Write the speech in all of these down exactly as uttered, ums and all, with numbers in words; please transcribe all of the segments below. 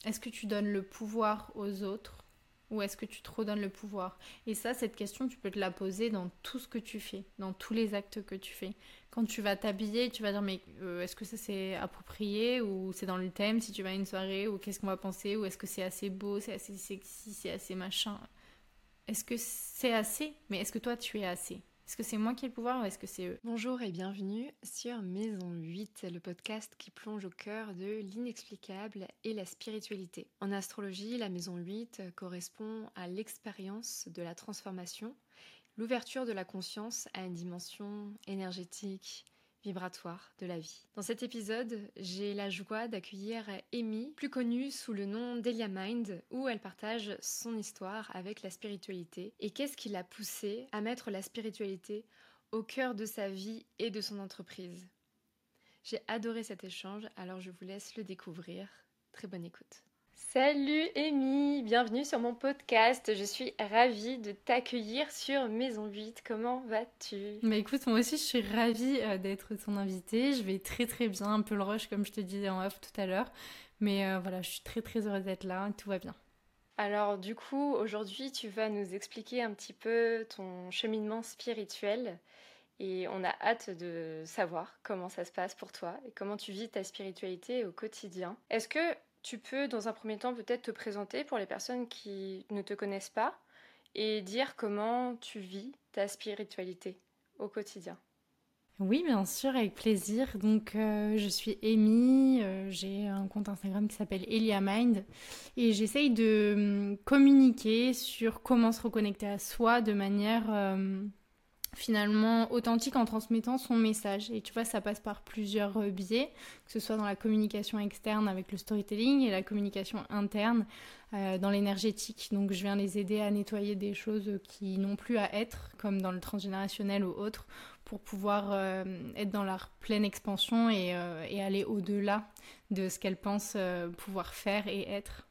est-ce que tu donnes le pouvoir aux autres ou est-ce que tu te redonnes le pouvoir? Et ça, cette question, tu peux te la poser dans tout ce que tu fais, dans tous les actes que tu fais. Quand tu vas t'habiller, tu vas dire, mais euh, est-ce que ça c'est approprié ou c'est dans le thème si tu vas à une soirée ou qu'est-ce qu'on va penser ou est-ce que c'est assez beau, c'est assez sexy, c'est assez machin? Est-ce que c'est assez? Mais est-ce que toi tu es assez? Est-ce que c'est moi qui ai le pouvoir ou est-ce que c'est eux? Bonjour et bienvenue sur Maison huit, le podcast qui plonge au cœur de l'inexplicable et la spiritualité. En astrologie, la maison huit correspond à l'expérience de la transformation, l'ouverture de la conscience à une dimension énergétique, vibratoire de la vie. Dans cet épisode, j'ai la joie d'accueillir Amy, plus connue sous le nom d'Elia Mind, où elle partage son histoire avec la spiritualité et qu'est-ce qui l'a poussée à mettre la spiritualité au cœur de sa vie et de son entreprise. J'ai adoré cet échange, alors je vous laisse le découvrir. Très bonne écoute. Salut Amy, bienvenue sur mon podcast. Je suis ravie de t'accueillir sur Maison huit. Comment vas-tu? Bah écoute, moi aussi je suis ravie euh, d'être ton invitée. Je vais très très bien, un peu le rush comme je te disais en off tout à l'heure. Mais euh, voilà, je suis très très heureuse d'être là, tout va bien. Alors du coup, aujourd'hui, tu vas nous expliquer un petit peu ton cheminement spirituel et on a hâte de savoir comment ça se passe pour toi et comment tu vis ta spiritualité au quotidien. Est-ce que tu peux, dans un premier temps, peut-être te présenter pour les personnes qui ne te connaissent pas et dire comment tu vis ta spiritualité au quotidien? Oui, bien sûr, avec plaisir. Donc, euh, je suis Amy, euh, j'ai un compte Instagram qui s'appelle Elia Mind et j'essaye de hum, communiquer sur comment se reconnecter à soi de manière euh, finalement authentique en transmettant son message. Et tu vois, ça passe par plusieurs euh, biais, que ce soit dans la communication externe avec le storytelling et la communication interne euh, dans l'énergétique. Donc, je viens les aider à nettoyer des choses qui n'ont plus à être, comme dans le transgénérationnel ou autre, pour pouvoir euh, être dans leur pleine expansion et, euh, et aller au-delà de ce qu'elles pensent euh, pouvoir faire et être.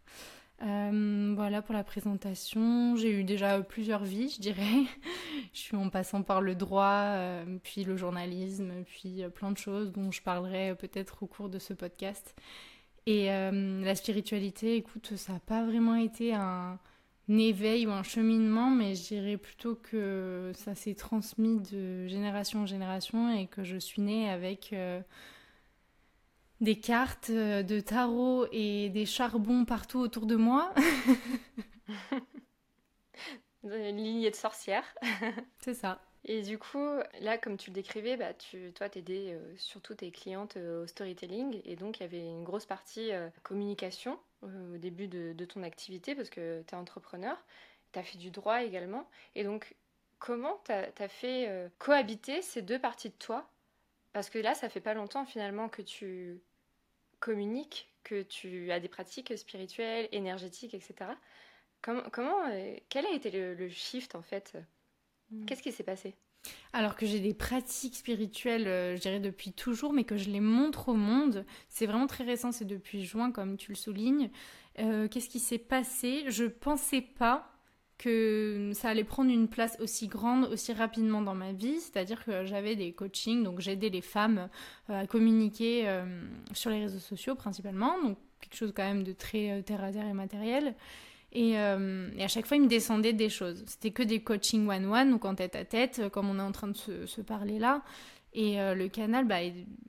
Euh, voilà pour la présentation. J'ai eu déjà plusieurs vies, je dirais. Je suis en passant par le droit, euh, puis le journalisme, puis euh, plein de choses dont je parlerai peut-être au cours de ce podcast. Et euh, la spiritualité, écoute, ça n'a pas vraiment été un, un éveil ou un cheminement, mais je dirais plutôt que ça s'est transmis de génération en génération et que je suis née avec euh, des cartes euh, de tarot et des charbons partout autour de moi. Une lignée de sorcières. C'est ça. Et du coup, là, comme tu le décrivais, bah, tu, toi, t'aidais euh, surtout tes clientes euh, au storytelling. Et donc, il y avait une grosse partie euh, communication euh, au début de, de ton activité parce que tu es entrepreneur. Tu as fait du droit également. Et donc, comment tu as fait euh, cohabiter ces deux parties de toi? Parce que là, ça fait pas longtemps finalement que tu communiques, que tu as des pratiques spirituelles, énergétiques, et cetera. Comment, comment euh, quel a été le, le shift en fait? Qu'est-ce qui s'est passé? Alors que j'ai des pratiques spirituelles, euh, je dirais depuis toujours, mais que je les montre au monde. C'est vraiment très récent, c'est depuis juin, comme tu le soulignes. Euh, qu'est-ce qui s'est passé? Je pensais pas que ça allait prendre une place aussi grande, aussi rapidement dans ma vie. C'est-à-dire que j'avais des coachings, donc j'aidais les femmes euh, à communiquer euh, sur les réseaux sociaux principalement, donc quelque chose quand même de très euh, terre à terre et matériel. Et, euh, et à chaque fois, il me descendait des choses. C'était que des coachings one-one, donc en tête-à-tête, comme on est en train de se, se parler là. Et euh, le canal, bah,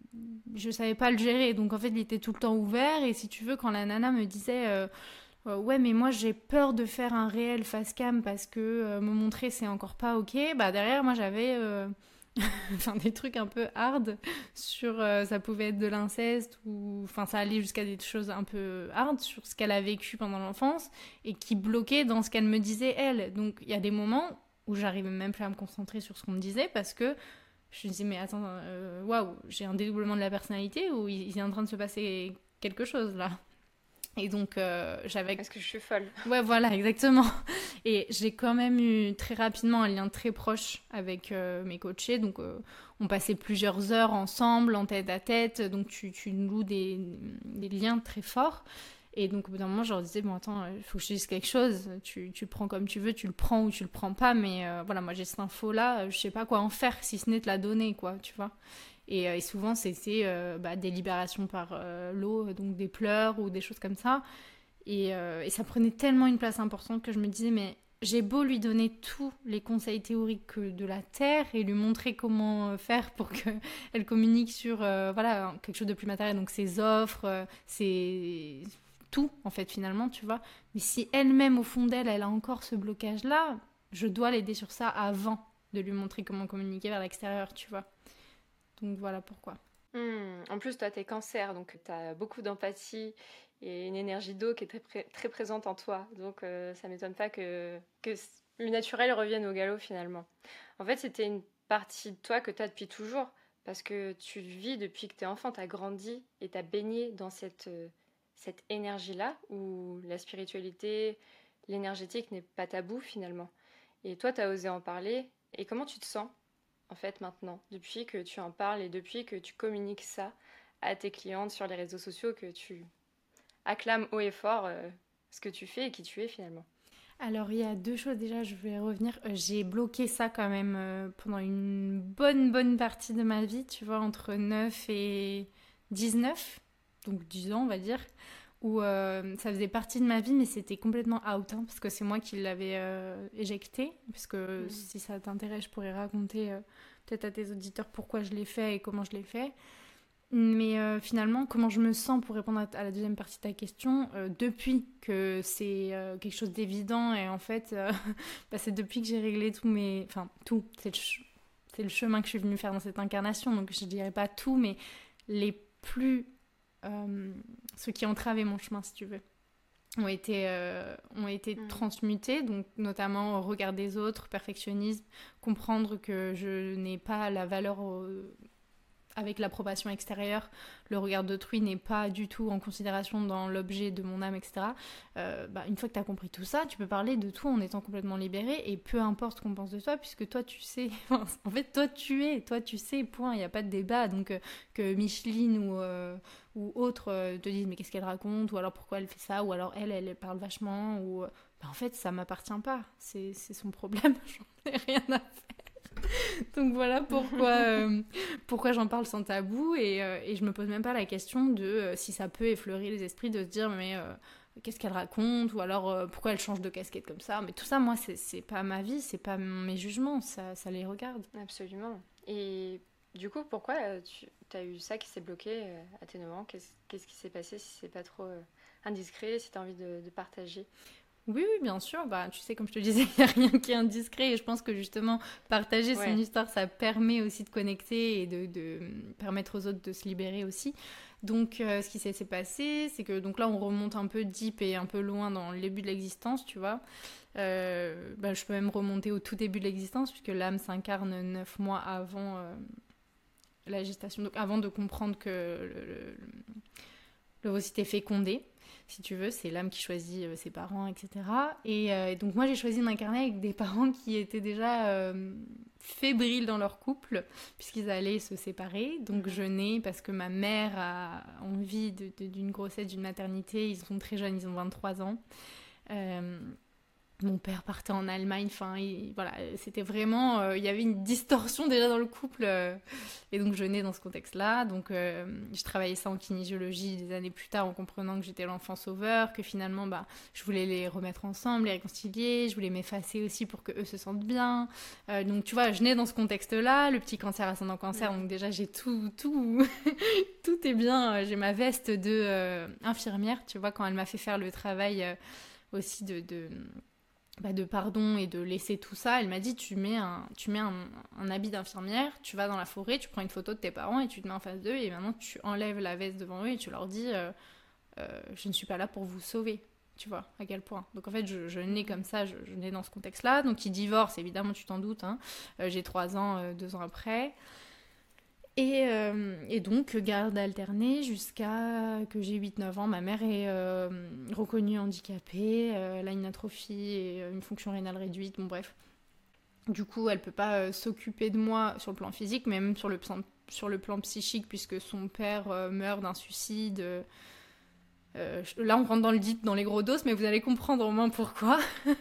je savais pas le gérer. Donc en fait, il était tout le temps ouvert. Et si tu veux, quand la nana me disait euh, euh, ouais, mais moi j'ai peur de faire un réel face cam parce que euh, me montrer c'est encore pas ok, bah derrière, moi j'avais. Euh, enfin des trucs un peu hard sur euh, ça pouvait être de l'inceste ou enfin ça allait jusqu'à des choses un peu hard sur ce qu'elle a vécu pendant l'enfance et qui bloquaient dans ce qu'elle me disait elle. Donc il y a des moments où j'arrivais même plus à me concentrer sur ce qu'on me disait parce que je me disais mais attends euh, waouh wow, j'ai un dédoublement de la personnalité ou il est en train de se passer quelque chose là. Et donc, euh, j'avais... Est-ce que je suis folle? Ouais, voilà, exactement. Et j'ai quand même eu très rapidement un lien très proche avec euh, mes coachés. Donc, euh, on passait plusieurs heures ensemble, en tête à tête. Donc, tu, tu noues des, des liens très forts. Et donc, au bout d'un moment, je leur disais, bon, attends, il faut que je te dise quelque chose. Tu, tu prends comme tu veux, tu le prends ou tu le prends pas. Mais euh, voilà, moi, j'ai cette info-là. Je sais pas quoi en faire, si ce n'est te la donner, quoi, tu vois. Et, euh, et souvent, c'était euh, bah, des libérations par euh, l'eau, donc des pleurs ou des choses comme ça. Et, euh, et ça prenait tellement une place importante que je me disais, mais j'ai beau lui donner tous les conseils théoriques de la Terre et lui montrer comment faire pour qu'elle communique sur euh, voilà, quelque chose de plus matériel, donc ses offres, euh, ses... tout en fait finalement, tu vois. Mais si elle-même au fond d'elle, elle a encore ce blocage-là, je dois l'aider sur ça avant de lui montrer comment communiquer vers l'extérieur, tu vois. Donc voilà pourquoi. Mmh. En plus, toi, t'es cancer, donc t'as beaucoup d'empathie et une énergie d'eau qui est très, pré- très présente en toi. Donc euh, ça m'étonne pas que, que le naturel revienne au galop finalement. En fait, c'était une partie de toi que t'as depuis toujours, parce que tu vis depuis que t'es enfant, t'as grandi et t'as baigné dans cette, euh, cette énergie-là, où la spiritualité, l'énergétique n'est pas tabou finalement. Et toi, t'as osé en parler. Et comment tu te sens en fait maintenant, depuis que tu en parles et depuis que tu communiques ça à tes clientes sur les réseaux sociaux, que tu acclames haut et fort euh, ce que tu fais et qui tu es finalement. Alors il y a deux choses déjà, je vais revenir. Euh, J'ai bloqué ça quand même euh, pendant une bonne bonne partie de ma vie, tu vois, entre neuf et dix-neuf, donc dix ans on va dire, où euh, ça faisait partie de ma vie mais c'était complètement out, hein, parce que c'est moi qui l'avais euh, éjecté, parce que Mm. si ça t'intéresse je pourrais raconter euh, peut-être à tes auditeurs pourquoi je l'ai fait et comment je l'ai fait. Mais euh, finalement, comment je me sens pour répondre à, à la deuxième partie de ta question, euh, depuis que c'est euh, quelque chose d'évident et en fait, euh, bah, c'est depuis que j'ai réglé tous mes... Enfin, tout, c'est le, ch- c'est le chemin que je suis venue faire dans cette incarnation, donc je dirais pas tout, mais les plus... euh, ceux qui ont entravé mon chemin, si tu veux, ont été, euh, ont été Mm. transmutés, donc notamment au regard des autres, perfectionnisme, comprendre que je n'ai pas la valeur au- avec l'approbation extérieure, le regard d'autrui n'est pas du tout en considération dans l'objet de mon âme, et cetera. Euh, bah, une fois que tu as compris tout ça, tu peux parler de tout en étant complètement libéré et peu importe ce qu'on pense de toi, puisque toi tu sais, en fait toi tu es, toi tu sais, point, il n'y a pas de débat. Donc euh, que Micheline ou, euh, ou autre euh, te disent mais qu'est-ce qu'elle raconte, ou alors pourquoi elle fait ça, ou alors elle, elle parle vachement, ou... Bah, en fait ça m'appartient pas, c'est, c'est son problème, j'en ai rien à faire. Donc voilà pourquoi, euh, pourquoi j'en parle sans tabou et, euh, et je me pose même pas la question de euh, si ça peut effleurer les esprits de se dire mais euh, qu'est-ce qu'elle raconte, ou alors euh, pourquoi elle change de casquette comme ça. Mais tout ça, moi, c'est, c'est pas ma vie, c'est pas mes jugements, ça, ça les regarde. Absolument. Et du coup, pourquoi euh, tu as eu ça qui s'est bloqué euh, à tes neuf ans? Qu'est-ce, qu'est-ce qui s'est passé, si c'est pas trop euh, indiscret, si tu as envie de, de partager? Oui, oui, bien sûr. Bah, tu sais, comme je te disais, il n'y a rien qui est indiscret. Et je pense que justement, partager son Ouais. histoire, ça permet aussi de connecter et de, de permettre aux autres de se libérer aussi. Donc, euh, ce qui s'est s'est passé, c'est que donc là, on remonte un peu deep et un peu loin dans le début de l'existence, tu vois. Euh, bah, je peux même remonter au tout début de l'existence, puisque l'âme s'incarne neuf mois avant euh, la gestation, donc avant de comprendre que le, le, l'ovocyte est fécondé, si tu veux, c'est l'âme qui choisit euh, ses parents, et cetera. Et, euh, et donc moi j'ai choisi de m'incarner avec des parents qui étaient déjà euh, fébriles dans leur couple, puisqu'ils allaient se séparer. Donc Mhm. je nais parce que ma mère a envie de, de, d'une grossesse, d'une maternité. Ils sont très jeunes, ils ont vingt-trois ans. Euh, Mon père partait en Allemagne, enfin, il- voilà, c'était vraiment, euh, il y avait une distorsion déjà dans le couple, euh, et donc je nais dans ce contexte-là. Donc, euh, je travaillais ça en kinésiologie des années plus tard, en comprenant que j'étais l'enfant sauveur, que finalement, bah, je voulais les remettre ensemble, les réconcilier, je voulais m'effacer aussi pour que eux se sentent bien. Euh, donc, tu vois, je nais dans ce contexte-là, le petit cancer ascendant cancer, Mhm. donc déjà j'ai tout, tout, tout est bien. J'ai ma veste de euh, infirmière, tu vois, quand elle m'a fait faire le travail euh, aussi de, de bah, de pardon et de laisser tout ça, elle m'a dit tu mets un, tu mets un, un habit d'infirmière, tu vas dans la forêt, tu prends une photo de tes parents et tu te mets en face d'eux et maintenant tu enlèves la veste devant eux et tu leur dis euh, euh, je ne suis pas là pour vous sauver. Tu vois, à quel point. Donc en fait, je, je nais Mhm. comme ça, je, je nais dans ce contexte-là. Donc ils divorcent, évidemment, tu t'en doutes. Hein. Euh, j'ai trois ans, euh, deux ans après. Et, euh, et donc, garde alternée jusqu'à que j'ai huit neuf ans. Ma mère est euh, reconnue handicapée, euh, elle a une atrophie et une fonction rénale réduite, bon bref. Du coup, elle peut pas euh, s'occuper de moi sur le plan physique, mais même sur le, sur le plan psychique, puisque son père euh, meurt d'un suicide. Euh, là, on rentre dans le deep, dans les gros dos, mais vous allez comprendre au moins pourquoi.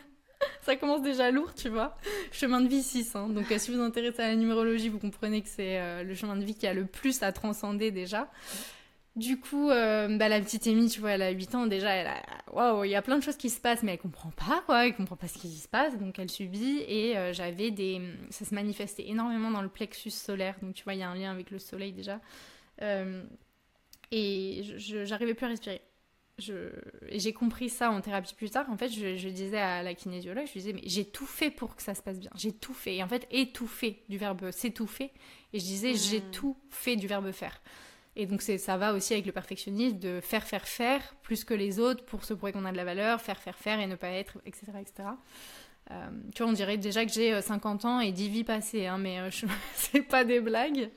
Ça commence déjà lourd, tu vois. Chemin de vie six. Hein. Donc, euh, si vous vous intéressez à la numérologie, vous comprenez que c'est euh, le chemin de vie qui a le plus à transcender déjà. Du coup, euh, bah, la petite Amy, tu vois, elle a huit ans déjà, elle a... Waouh, il y a plein de choses qui se passent, mais elle comprend pas, quoi, elle comprend pas ce qui se passe, donc elle subit, et euh, j'avais des... Ça se manifestait énormément dans le plexus solaire, donc tu vois, il y a un lien avec le soleil déjà, euh, et je, je- j'arrivais plus à respirer. Je... Et j'ai compris ça en thérapie plus tard, en fait, je, je disais à la kinésiologue, je lui disais, mais j'ai tout fait pour que ça se passe bien, j'ai tout fait, et en fait, étouffer, du verbe s'étouffer, et je disais, j'ai Hmm. tout fait du verbe faire. Et donc c'est, ça va aussi avec le perfectionnisme de faire, faire, faire plus que les autres pour se prouver qu'on a de la valeur, faire, faire, faire et ne pas être, et cetera et cetera. Euh, tu vois, on dirait déjà que j'ai cinquante ans et dix vies passées, hein, mais euh, je... c'est pas des blagues.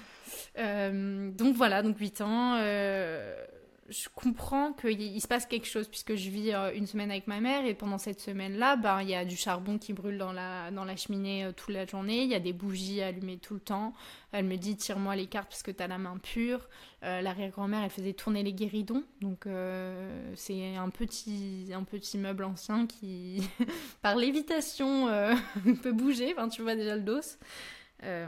Euh, donc voilà, donc huit ans. Euh, je comprends qu'il il se passe quelque chose puisque je vis euh, une semaine avec ma mère et pendant cette semaine-là, ben, il y a du charbon qui brûle dans la, dans la cheminée euh, toute la journée, il y a des bougies allumées tout le temps. Elle me dit tire-moi les cartes parce que t'as la main pure. Euh, l'arrière-grand-mère, elle faisait tourner les guéridons, donc euh, c'est un petit, un petit meuble ancien qui, par lévitation, euh, peut bouger, enfin, tu vois déjà le dos. Euh,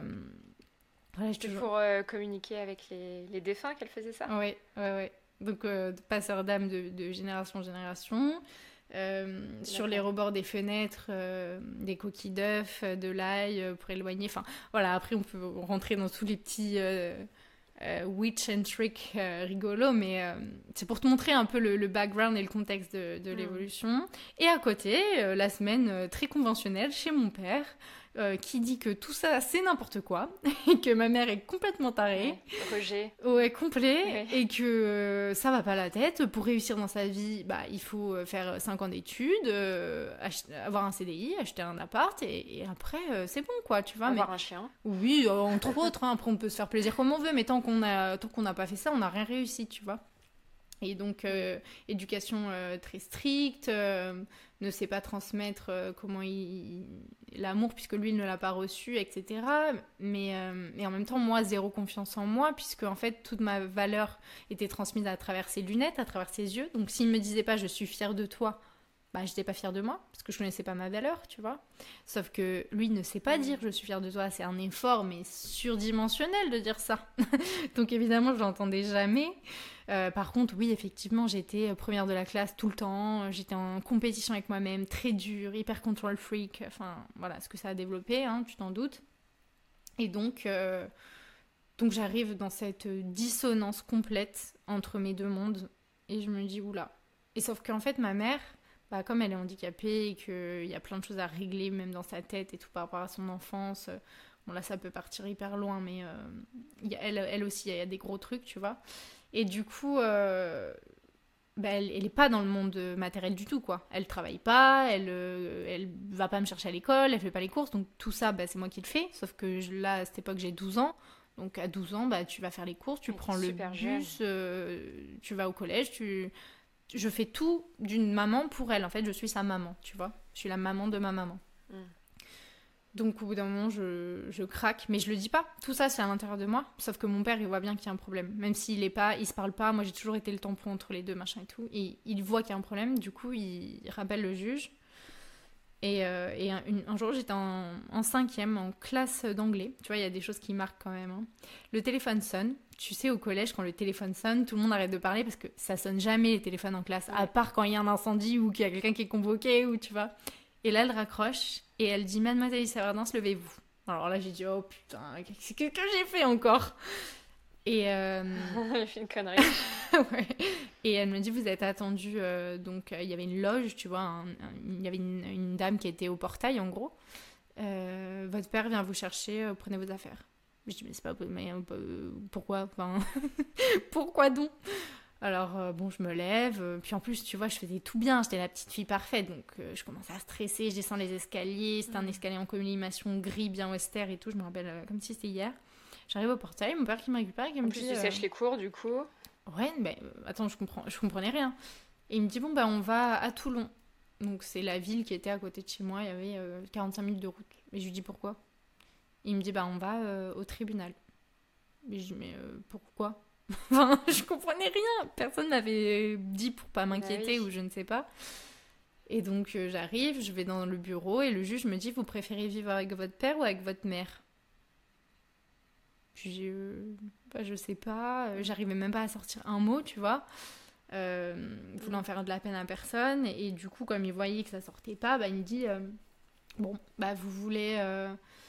voilà, je te C'est jure. pour euh, communiquer avec les, les défunts qu'elle faisait ça? Ouais, ouais, ouais. Donc, euh, passeur d'âme de, de génération en génération. Euh, sur les D'accord. rebords des fenêtres, euh, des coquilles d'œufs, euh, de l'ail euh, pour éloigner. Enfin, voilà, après, on peut rentrer dans tous les petits euh, euh, witch and trick euh, rigolos, mais euh, c'est pour te montrer un peu le, le background et le contexte de, de Hmm. l'évolution. Et à côté, euh, la semaine euh, très conventionnelle chez mon père, euh, qui dit que tout ça, c'est n'importe quoi, et que ma mère est complètement tarée. Ouais. Rejet. Ouais, complet, Ouais. et que euh, ça va pas la tête. Pour réussir dans sa vie, bah, il faut euh, faire cinq ans d'études, euh, ach- avoir un C D I, acheter un appart, et, et après, euh, c'est bon, quoi, tu vois. Mais Avoir un chien. oui, euh, entre autres, hein, après, on peut se faire plaisir comme on veut, mais tant qu'on a, tant qu'on n'a pas fait ça, on n'a rien réussi, tu vois. Et donc, euh, éducation euh, très stricte, euh, ne sait pas transmettre euh, comment il, il- l'amour puisque lui il ne l'a pas reçu, et cetera. Mais, euh, mais en même temps, moi, zéro confiance en moi puisque en fait, toute ma valeur était transmise à travers ses lunettes, à travers ses yeux. Donc, s'il me disait pas je suis fière de toi, bah, j'étais pas fière de moi parce que je connaissais pas ma valeur, tu vois. Sauf que lui ne sait pas Hmm. dire je suis fière de toi, c'est un effort mais surdimensionnel de dire ça. Donc évidemment, je l'entendais jamais. Euh, par contre, oui, effectivement, j'étais première de la classe tout le temps. J'étais en compétition avec moi-même, très dure, hyper control freak. Enfin, voilà, ce que ça a développé, hein, tu t'en doutes. Et donc, euh, donc j'arrive dans cette dissonance complète entre mes deux mondes. Et je me dis, oula. Et sauf qu'en fait, ma mère, bah, comme elle est handicapée et qu'il y a plein de choses à régler, même dans sa tête et tout par rapport à son enfance, euh, bon là, ça peut partir hyper loin, mais euh, y a- elle, elle aussi, il y a des gros trucs, tu vois. Et du coup, euh, bah, elle, elle est pas dans le monde matériel du tout, quoi. Elle travaille pas, elle, euh, elle va pas me chercher à l'école, elle fait pas les courses, donc tout ça, bah, c'est moi qui le fais. Sauf que je- là, à cette époque, j'ai douze ans. Donc à douze ans, bah, tu vas faire les courses, tu Elle était prends le super jeune. bus, euh, tu vas au collège, tu... je fais tout d'une maman pour elle. En fait, je suis sa maman, tu vois. Je suis la maman de ma maman. Hmm. Donc au bout d'un moment, je, je craque, mais je le dis pas. Tout ça, c'est à l'intérieur de moi. Sauf que mon père, il voit bien qu'il y a un problème. Même s'il est pas, il se parle pas. Moi, j'ai toujours été le tampon entre les deux, machin et tout. Et il voit qu'il y a un problème. Du coup, il, il rappelle le juge. Et, euh, et un, une- un jour, j'étais en, en cinquième, en classe d'anglais. Tu vois, il y a des choses qui marquent quand même, hein. Le téléphone sonne. Tu sais, au collège, quand le téléphone sonne, tout le monde arrête de parler parce que ça sonne jamais les téléphones en classe, à Ouais. part quand il y a un incendie ou qu'il y a quelqu'un qui est convoqué ou tu vois. Et là, elle raccroche et elle dit Mademoiselle Issa Ardens, levez-vous. Alors là, j'ai dit oh putain, qu'est-ce que, que j'ai fait encore. Et, euh, J'ai fait une connerie. ouais. Et elle me dit vous êtes attendue. euh, donc euh, il y avait une loge, tu vois, un- un- il y avait une, une dame qui était au portail en gros. Euh, votre père vient vous chercher, euh, prenez vos affaires. Je dis mais c'est pas mais, euh, pourquoi enfin pourquoi donc. Alors euh, bon je me lève euh, puis en plus tu vois je faisais tout bien, j'étais la petite fille parfaite donc euh, je commence à stresser, je descends les escaliers, c'était un Hmm. escalier en colimaçon gris bien austère et tout, je me rappelle euh, comme si c'était hier. J'arrive au portail, mon père qui me récupère et qui En me plus, dit tu euh, sèches les cours, du coup. ouais mais euh, attends je comprends je comprenais rien. Et il me dit bon bah on va à Toulon. Donc c'est la ville qui était à côté de chez moi, il y avait euh, quarante-cinq minutes de route. Et je lui dis pourquoi. Il me dit bah on va euh, au tribunal. Et je dis mais euh, pourquoi. Enfin, je comprenais rien. Personne m'avait dit pour pas Bah m'inquiéter oui. ou je ne sais pas. Et donc euh, j'arrive, je vais dans le bureau et le juge me dit vous préférez vivre avec votre père ou avec votre mère. Puis euh, bah, je sais pas, euh, j'arrivais même pas à sortir un mot, tu vois. Euh, voulant faire de la peine à personne. Et, et du coup, comme il voyait que ça sortait pas, bah, il me dit euh, bon, bah vous voulez. Euh,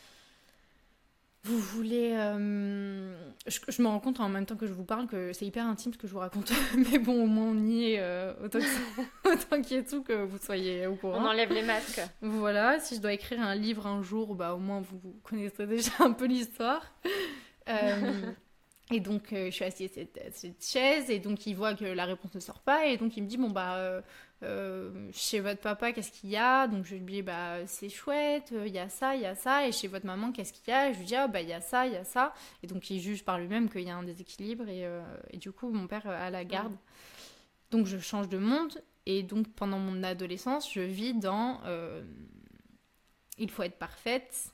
vous voulez. Euh... Je, je me rends compte en même temps que je vous parle que c'est hyper intime ce que je vous raconte. Mais bon, au moins on y est. Euh, autant, que, autant qu'il y ait tout, que vous soyez au courant. On enlève les masques. Voilà, si je dois écrire un livre un jour, bah au moins vous, vous connaîtrez déjà un peu l'histoire. Euh, et donc euh, je suis assise à cette, à cette chaise et donc il voit que la réponse ne sort pas et donc il me dit bon bah euh, euh, chez votre papa qu'est-ce qu'il y a, donc je lui dis bah c'est chouette, il y a ça, il y a ça, et chez votre maman qu'est-ce qu'il y a, et je lui dis ah bah il y a ça, il y a ça, et donc il juge par lui-même qu'il y a un déséquilibre et, euh, et du coup mon père a la garde. Donc je change de monde et donc pendant mon adolescence je vis dans euh, il faut être parfaite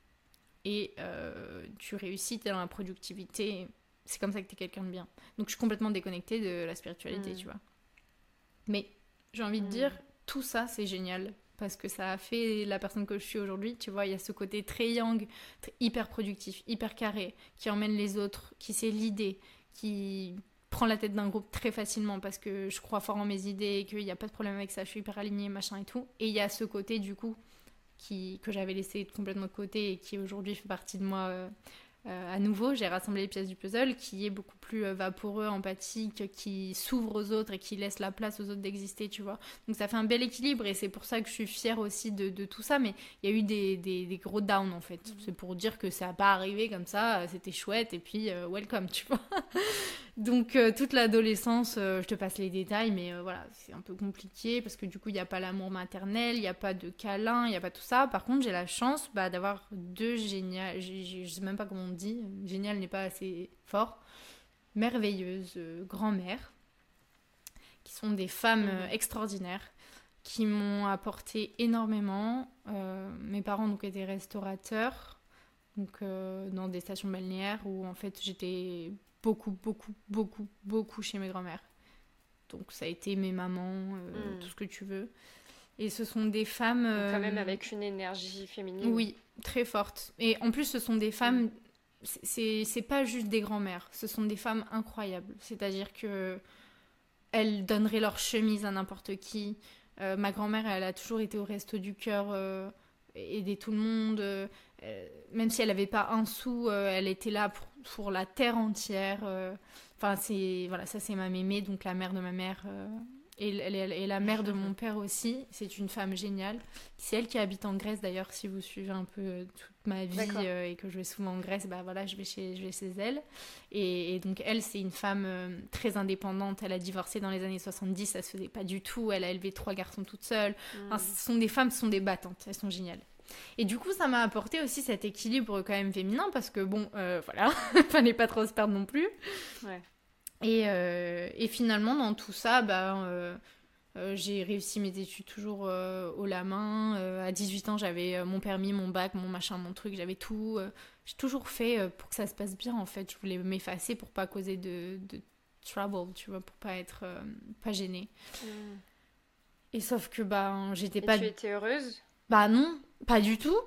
et euh, tu réussis, t'es dans la productivité, c'est comme ça que t'es quelqu'un de bien. Donc je suis complètement déconnectée de la spiritualité, mmh. tu vois. Mais j'ai envie de mmh. dire, tout ça c'est génial parce que ça a fait la personne que je suis aujourd'hui, tu vois, il y a ce côté très yang, très, hyper productif, hyper carré, qui emmène les autres, qui sait l'idée, qui prend la tête d'un groupe très facilement parce que je crois fort en mes idées et qu'il n'y a pas de problème avec ça, je suis hyper alignée, machin et tout. Et il y a ce côté du coup Qui, que j'avais laissé complètement de côté et qui aujourd'hui fait partie de moi euh, euh, à nouveau. J'ai rassemblé les pièces du puzzle, qui est beaucoup plus euh, vaporeux, empathique, qui s'ouvre aux autres et qui laisse la place aux autres d'exister, tu vois. Donc ça fait un bel équilibre et c'est pour ça que je suis fière aussi de, de tout ça, mais il y a eu des, des, des gros downs en fait. Mmh. C'est pour dire que ça n'a pas arrivé comme ça, c'était chouette et puis euh, welcome, tu vois. Donc euh, toute l'adolescence, euh, je te passe les détails, mais euh, voilà, c'est un peu compliqué parce que du coup il n'y a pas l'amour maternel, il n'y a pas de câlin, il n'y a pas tout ça. Par contre j'ai la chance bah, d'avoir deux géniales, je ne sais même pas comment on dit, génial n'est pas assez fort, merveilleuses euh, grand-mères, qui sont des femmes euh, extraordinaires, qui m'ont apporté énormément. Euh, mes parents donc étaient restaurateurs, donc euh, dans des stations balnéaires où en fait j'étais beaucoup, beaucoup, beaucoup, beaucoup chez mes grand-mères. Donc ça a été mes mamans, euh, mm. tout ce que tu veux. Et ce sont des femmes... Euh, quand même avec une énergie féminine. Oui, très forte. Et en plus, ce sont des femmes... Mm. C'est, c'est pas juste des grand-mères. Ce sont des femmes incroyables. C'est-à-dire que elles donneraient leur chemise à n'importe qui. Euh, ma grand-mère, elle a toujours été au Resto du Cœur, euh, aider tout le monde. Euh, même si elle n'avait pas un sou, euh, elle était là pour, pour la terre entière. Euh, enfin, c'est, voilà, ça c'est ma mémé, donc la mère de ma mère. Euh, et, et, et la mère de mon père aussi. C'est une femme géniale. C'est elle qui habite en Grèce d'ailleurs, si vous suivez un peu toute ma vie euh, et que je vais souvent en Grèce, bah voilà, je vais chez, je vais chez elle. Et, et donc elle, c'est une femme euh, très indépendante. Elle a divorcé dans les années soixante-dix, ça se faisait pas du tout. Elle a élevé trois garçons toute seule. Mmh. Enfin, ce sont des femmes, ce sont des battantes. Elles sont géniales. Et du coup, ça m'a apporté aussi cet équilibre quand même féminin parce que bon, euh, voilà, fallait pas trop se perdre non plus. Ouais. Et, euh, et finalement, dans tout ça, bah, euh, euh, j'ai réussi mes études toujours euh, haut la main. Euh, à dix-huit ans, j'avais euh, mon permis, mon bac, mon machin, mon truc, j'avais tout. Euh, j'ai toujours fait euh, pour que ça se passe bien, en fait. Je voulais m'effacer pour pas causer de, de trouble, tu vois, pour pas être euh, pas gênée. Mm. Et sauf que bah, j'étais et pas... tu étais heureuse ? Bah non, pas du tout.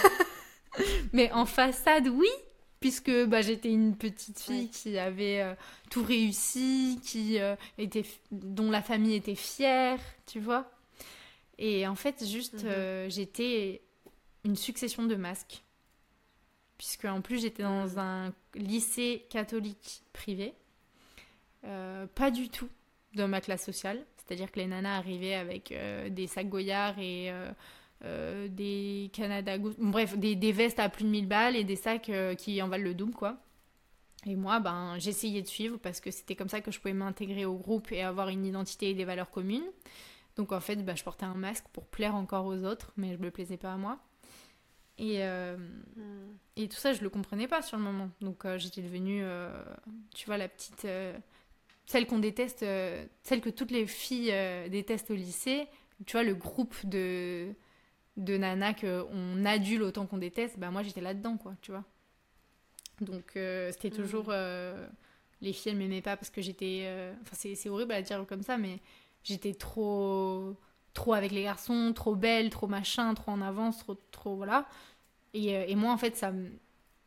Mais en façade, oui. Puisque bah, j'étais une petite fille oui. qui avait euh, tout réussi, qui, euh, était, dont la famille était fière, tu vois. Et en fait, juste, mm-hmm. euh, j'étais une succession de masques. Puisque en plus, j'étais dans mm. un lycée catholique privé. Euh, pas du tout dans ma classe sociale. C'est-à-dire que les nanas arrivaient avec euh, des sacs Goyard et... Euh, Euh, des Canada Goose, bref, des, des vestes à plus de mille balles et des sacs euh, qui en valent le double, quoi. Et moi, ben, j'essayais de suivre parce que c'était comme ça que je pouvais m'intégrer au groupe et avoir une identité et des valeurs communes. Donc en fait, ben, je portais un masque pour plaire encore aux autres, mais je me plaisais pas à moi. Et, euh, mm. et tout ça, je le comprenais pas sur le moment. Donc euh, j'étais devenue, euh, tu vois, la petite... Euh, celle qu'on déteste, euh, celle que toutes les filles euh, détestent au lycée. Tu vois, le groupe de... de nana qu'on adule autant qu'on déteste, bah moi j'étais là-dedans, quoi, tu vois. Donc euh, c'était toujours... Euh, les filles, elles m'aimaient pas parce que j'étais... Euh, enfin, c'est, c'est horrible à dire comme ça, mais j'étais trop... trop avec les garçons, trop belle, trop machin, trop en avance, trop... trop voilà. Et, euh, et moi, en fait, ça me...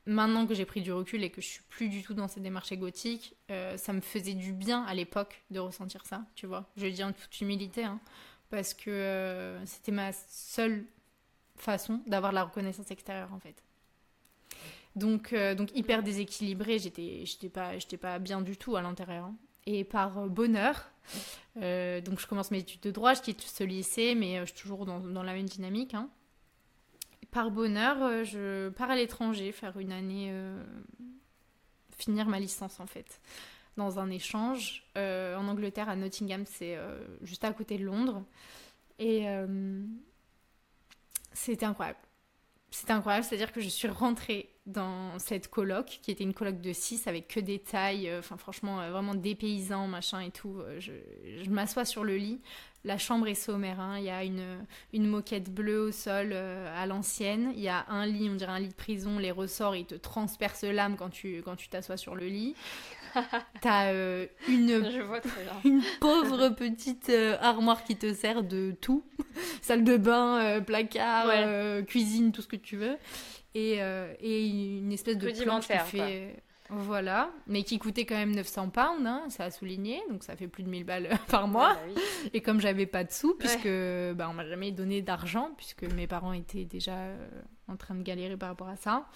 maintenant que j'ai pris du recul et que je suis plus du tout dans cette démarche égotique, euh, ça me faisait du bien à l'époque de ressentir ça, tu vois. Je le dis en toute humilité, hein, parce que euh, c'était ma seule façon d'avoir la reconnaissance extérieure, en fait. Donc, euh, donc hyper déséquilibrée, j'étais, j'étais, pas, j'étais pas bien du tout à l'intérieur. Hein. Et par euh, bonheur, euh, donc je commence mes études de droit, je quitte ce lycée, mais euh, je suis toujours dans, dans la même dynamique. Hein. Par bonheur, euh, je pars à l'étranger faire une année, euh, finir ma licence en fait, dans un échange euh, en Angleterre, à Nottingham, c'est euh, juste à côté de Londres. Et euh, c'était incroyable. C'était incroyable, c'est-à-dire que je suis rentrée dans cette coloc, qui était une coloc de six avec que des tailles, enfin euh, franchement, euh, vraiment dépaysant, machin et tout. Je, je m'assois sur le lit, la chambre est sommaire, hein. Il y a une, une moquette bleue au sol euh, à l'ancienne, il y a un lit, on dirait un lit de prison, les ressorts, ils te transpercent l'âme quand tu, quand tu t'assois sur le lit. T'as euh, une, Je vois très bien. une pauvre petite euh, armoire qui te sert de tout. Salle de bain, euh, placard, Ouais. euh, cuisine, tout ce que tu veux. Et, euh, et une espèce de planche qui fait... Voilà, mais qui coûtait quand même neuf cents pounds, hein, ça a souligné, donc ça fait plus de mille balles par mois. Ouais, bah oui. Et comme j'avais pas de sous, puisque Ouais. bah, on m'a jamais donné d'argent, puisque mes parents étaient déjà euh, en train de galérer par rapport à ça,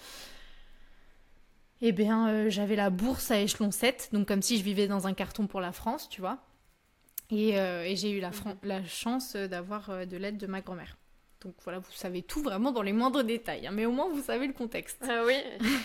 eh bien euh, j'avais la bourse à échelon sept, donc comme si je vivais dans un carton pour la France, tu vois. Et, euh, et j'ai eu la, fran- la chance d'avoir euh, de l'aide de ma grand-mère. Donc voilà, vous savez tout vraiment dans les moindres détails, hein, mais au moins vous savez le contexte. Ah oui.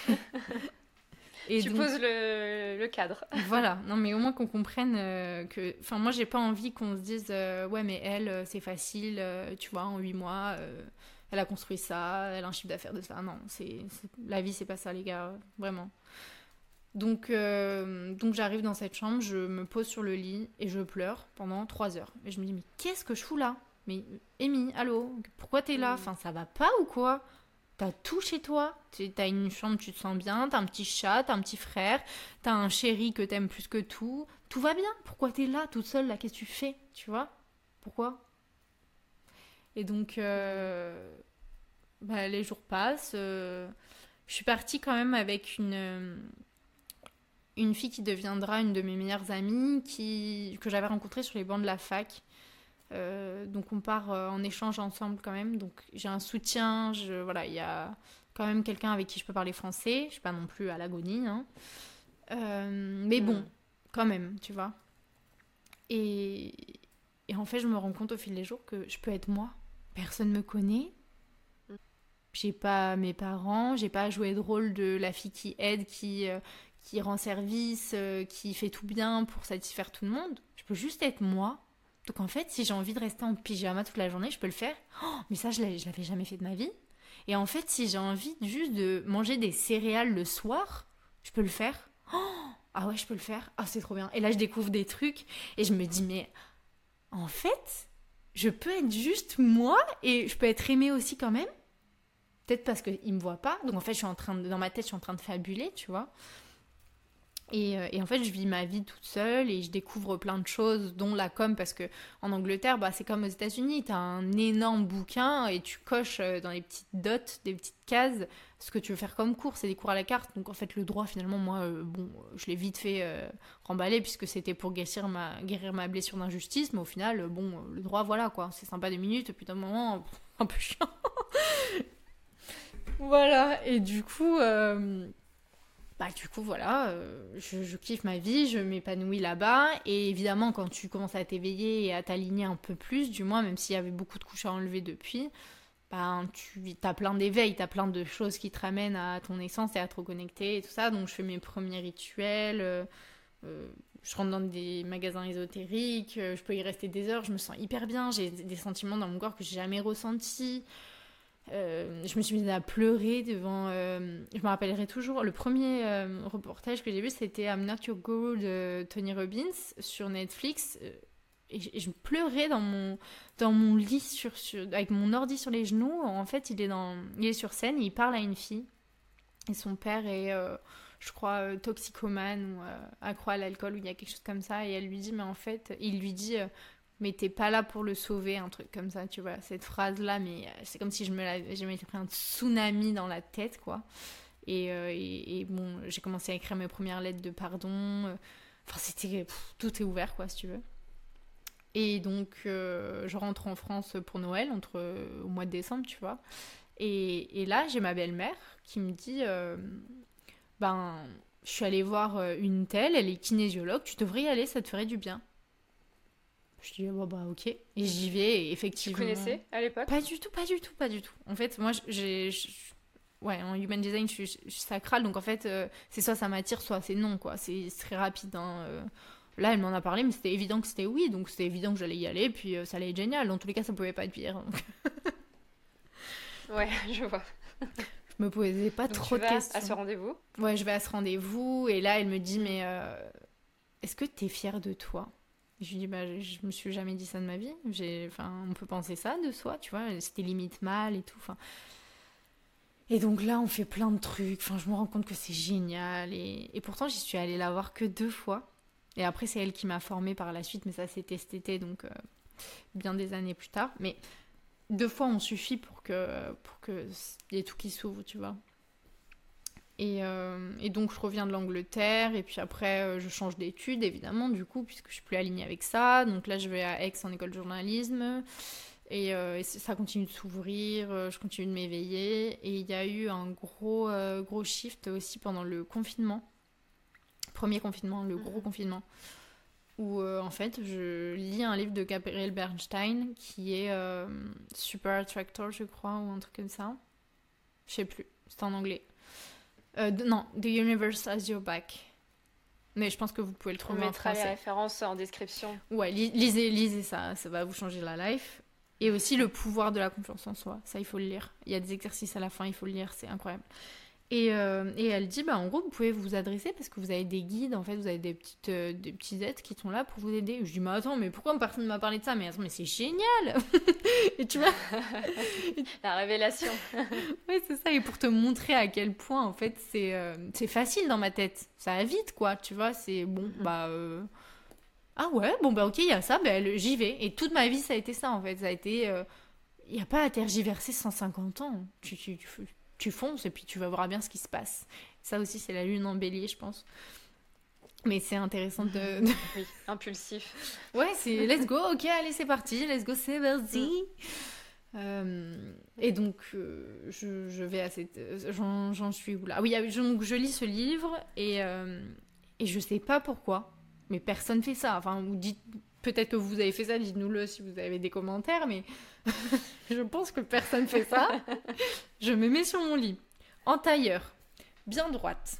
Et tu donc, poses le, le cadre. Voilà, non mais au moins qu'on comprenne euh, que... Enfin moi j'ai pas envie qu'on se dise euh, ouais mais elle euh, c'est facile, euh, tu vois, en huit mois, euh, elle a construit ça, elle a un chiffre d'affaires de ça. Non, c'est, c'est... la vie c'est pas ça les gars, vraiment. Donc, euh, donc j'arrive dans cette chambre, je me pose sur le lit et je pleure pendant trois heures. Et je me dis mais qu'est-ce que je fous là? Mais Amy, allô, pourquoi t'es là? Enfin ça va pas ou quoi? T'as tout chez toi, t'as une chambre, tu te sens bien, t'as un petit chat, t'as un petit frère, t'as un chéri que t'aimes plus que tout, tout va bien. Pourquoi t'es là, toute seule, là, qu'est-ce que tu fais, tu vois? Pourquoi? Et donc, euh, bah, les jours passent, euh, je suis partie quand même avec une, une fille qui deviendra une de mes meilleures amies, qui, que j'avais rencontrée sur les bancs de la fac. Euh, donc on part euh, en échange ensemble quand même, donc j'ai un soutien, je, voilà, il y a quand même quelqu'un avec qui je peux parler français, je suis pas non plus à l'agonie, hein. Euh, mais bon, Mm. quand même, tu vois. Et, et en fait je me rends compte au fil des jours que je peux être moi, personne me connaît, j'ai pas mes parents, j'ai pas joué de rôle de la fille qui aide, qui, euh, qui rend service, euh, qui fait tout bien pour satisfaire tout le monde, je peux juste être moi. Donc en fait, si j'ai envie de rester en pyjama toute la journée, je peux le faire. Oh, mais ça, je l'avais, je l'avais jamais fait de ma vie. Et en fait, si j'ai envie juste de manger des céréales le soir, je peux le faire. Oh, ah ouais, je peux le faire. Ah, c'est trop bien. Et là, je découvre des trucs et je me dis, mais en fait, je peux être juste moi et je peux être aimée aussi quand même. Peut-être parce qu'ils me voient pas. Donc en fait, je suis en train de, dans ma tête, je suis en train de fabuler, tu vois. Et, euh, et en fait, je vis ma vie toute seule et je découvre plein de choses, dont la com, parce que en Angleterre, bah, c'est comme aux États-Unis, t'as un énorme bouquin et tu coches euh, dans les petites dots, des petites cases, ce que tu veux faire comme cours, c'est des cours à la carte. Donc en fait, le droit, finalement, moi, euh, bon, je l'ai vite fait euh, remballer puisque c'était pour guérir ma, guérir ma blessure d'injustice, mais au final, euh, bon, le droit, voilà quoi, c'est sympa deux minutes, et puis d'un moment, pff, un peu chiant. Voilà, et du coup. Euh, Bah, du coup, voilà, euh, je, je kiffe ma vie, je m'épanouis là-bas. Et évidemment, quand tu commences à t'éveiller et à t'aligner un peu plus, du moins, même s'il y avait beaucoup de couches à enlever depuis, bah, tu as plein d'éveils, tu as plein de choses qui te ramènent à ton essence et à te reconnecter et tout ça. Donc, je fais mes premiers rituels, euh, euh, je rentre dans des magasins ésotériques, euh, je peux y rester des heures, je me sens hyper bien, j'ai des sentiments dans mon corps que j'ai jamais ressentis. Euh, je me suis mise à pleurer devant. Euh, je me rappellerai toujours. Le premier euh, reportage que j'ai vu, c'était I'm Not Your Guru de Tony Robbins sur Netflix. Euh, et, je, et je pleurais dans mon, dans mon lit sur, sur, avec mon ordi sur les genoux. En fait, il est, dans, il est sur scène et il parle à une fille. Et son père est, euh, je crois, euh, toxicomane ou euh, accro à l'alcool ou il y a quelque chose comme ça. Et elle lui dit, mais en fait, il lui dit. Euh, mais t'es pas là pour le sauver, un truc comme ça, tu vois, cette phrase là, mais c'est comme si je me l'avais, je m'étais pris un tsunami dans la tête, quoi. Et, euh, et, et bon, j'ai commencé à écrire mes premières lettres de pardon. Enfin, c'était... Pff, tout est ouvert, quoi, si tu veux. Et donc, euh, je rentre en France pour Noël, entre, au mois de décembre, tu vois. Et, et là, j'ai ma belle-mère qui me dit... Euh, ben, je suis allée voir une telle, elle est kinésiologue, tu devrais y aller, ça te ferait du bien. Je dis, bon, bah, ok. Et j'y vais, et effectivement... Tu connaissais à l'époque ? Pas du tout, pas du tout, pas du tout. En fait, moi, j'ai... Ouais, en human design, je suis, je suis sacrale, donc en fait, euh, c'est soit ça m'attire, soit c'est non, quoi. C'est, c'est très rapide, hein. Euh, là, elle m'en a parlé, mais c'était évident que c'était oui, donc c'était évident que j'allais y aller, puis euh, ça allait être génial. Dans tous les cas, ça pouvait pas être pire. Donc... Ouais, je vois. Je me posais pas donc trop tu de vas questions. À ce rendez-vous ? Ouais, je vais à ce rendez-vous, et là, elle me dit, mais euh, est-ce que t'es fière de toi ? Je lui dis, bah, je, je me suis jamais dit ça de ma vie. J'ai, enfin, on peut penser ça de soi, tu vois. C'était limite mal et tout. Enfin, et donc là, on fait plein de trucs. Enfin, je me rends compte que c'est génial. Et, et pourtant, j'y suis allée la voir que deux fois. Et après, c'est elle qui m'a formée par la suite. Mais ça, c'était cet été, donc euh, bien des années plus tard. Mais deux fois ont suffi pour que pour que y ait tout qui s'ouvre, tu vois. Et, euh, et donc, je reviens de l'Angleterre. Et puis après, euh, je change d'études, évidemment, du coup, puisque je suis plus alignée avec ça. Donc là, je vais à Aix en école de journalisme. Et, euh, et ça continue de s'ouvrir, euh, je continue de m'éveiller. Et il y a eu un gros, euh, gros shift aussi pendant le confinement. Premier confinement, le gros mmh. confinement. Où euh, en fait, je lis un livre de Gabrielle Bernstein qui est euh, Super Attractor, je crois, ou un truc comme ça. Je sais plus, c'est en anglais. Euh, non, The Universe Has Your Back. Mais je pense que vous pouvez le trouver en français. On mettra les références en description. Ouais, li- lisez, lisez ça, ça va vous changer la life. Et aussi le pouvoir de la confiance en soi, ça il faut le lire. Il y a des exercices à la fin, il faut le lire, c'est incroyable. Et, euh, et elle dit, bah, en gros, vous pouvez vous adresser parce que vous avez des guides, en fait, vous avez des, petites, euh, des petits êtres qui sont là pour vous aider. Je dis, mais attends, mais pourquoi personne ne m'a parlé de ça ? Mais attends, mais c'est génial. Et tu vois la révélation. Oui, c'est ça, et pour te montrer à quel point, en fait, c'est, euh, c'est facile dans ma tête. Ça va vite, quoi, tu vois, c'est bon, mm-hmm. bah... Euh... Ah ouais, bon bah ok, il y a ça, bah, j'y vais. Et toute ma vie, ça a été ça, en fait. Ça a été... Il euh, n'y a pas à tergiverser cent cinquante ans. Tu, tu, tu, tu fonces et puis tu vas voir bien ce qui se passe. Ça aussi, c'est la lune en bélier, je pense. Mais c'est intéressant de... Oui, impulsif. Ouais, c'est let's go, ok, allez, c'est parti, let's go, c'est vas-y. Mm. Euh, et donc, euh, je, je vais à cette... J'en, j'en suis où là ? Ah oui, donc je lis ce livre et, euh, et je sais pas pourquoi. Mais personne fait ça. Enfin, vous dites, peut-être que vous avez fait ça, dites-nous-le si vous avez des commentaires, mais je pense que personne fait ça. Je me mets sur mon lit, en tailleur, bien droite.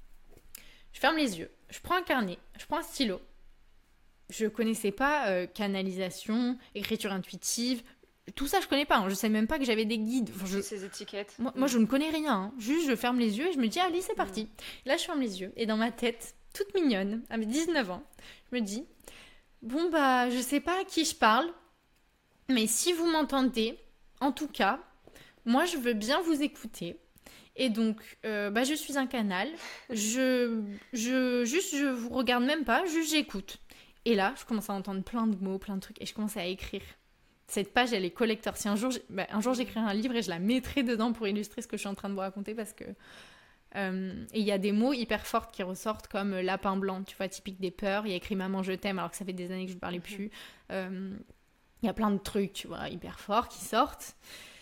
Je ferme les yeux, je prends un carnet, je prends un stylo. Je connaissais pas euh, canalisation, écriture intuitive, tout ça je connais pas. Hein. Je sais même pas que j'avais des guides. Enfin, je... Ces étiquettes. Moi, moi, je ne connais rien. Hein. Juste, je ferme les yeux et je me dis, allez, c'est parti. Mmh. Là, je ferme les yeux et dans ma tête... toute mignonne, à mes dix-neuf ans, je me dis, bon bah, je sais pas à qui je parle, mais si vous m'entendez, en tout cas, moi je veux bien vous écouter. Et donc, euh, bah, je suis un canal, je, je, juste, je vous regarde même pas, juste j'écoute. Et là, je commence à entendre plein de mots, plein de trucs, et je commence à écrire. Cette page, elle est collector. Si un jour, bah, un jour j'écrirai un livre et je la mettrai dedans pour illustrer ce que je suis en train de vous raconter, parce que... Euh, et il y a des mots hyper forts qui ressortent comme euh, lapin blanc, tu vois, typique des peurs. Il y a écrit maman je t'aime alors que ça fait des années que je ne parlais plus. Il euh, y a plein de trucs, tu vois, hyper forts qui sortent.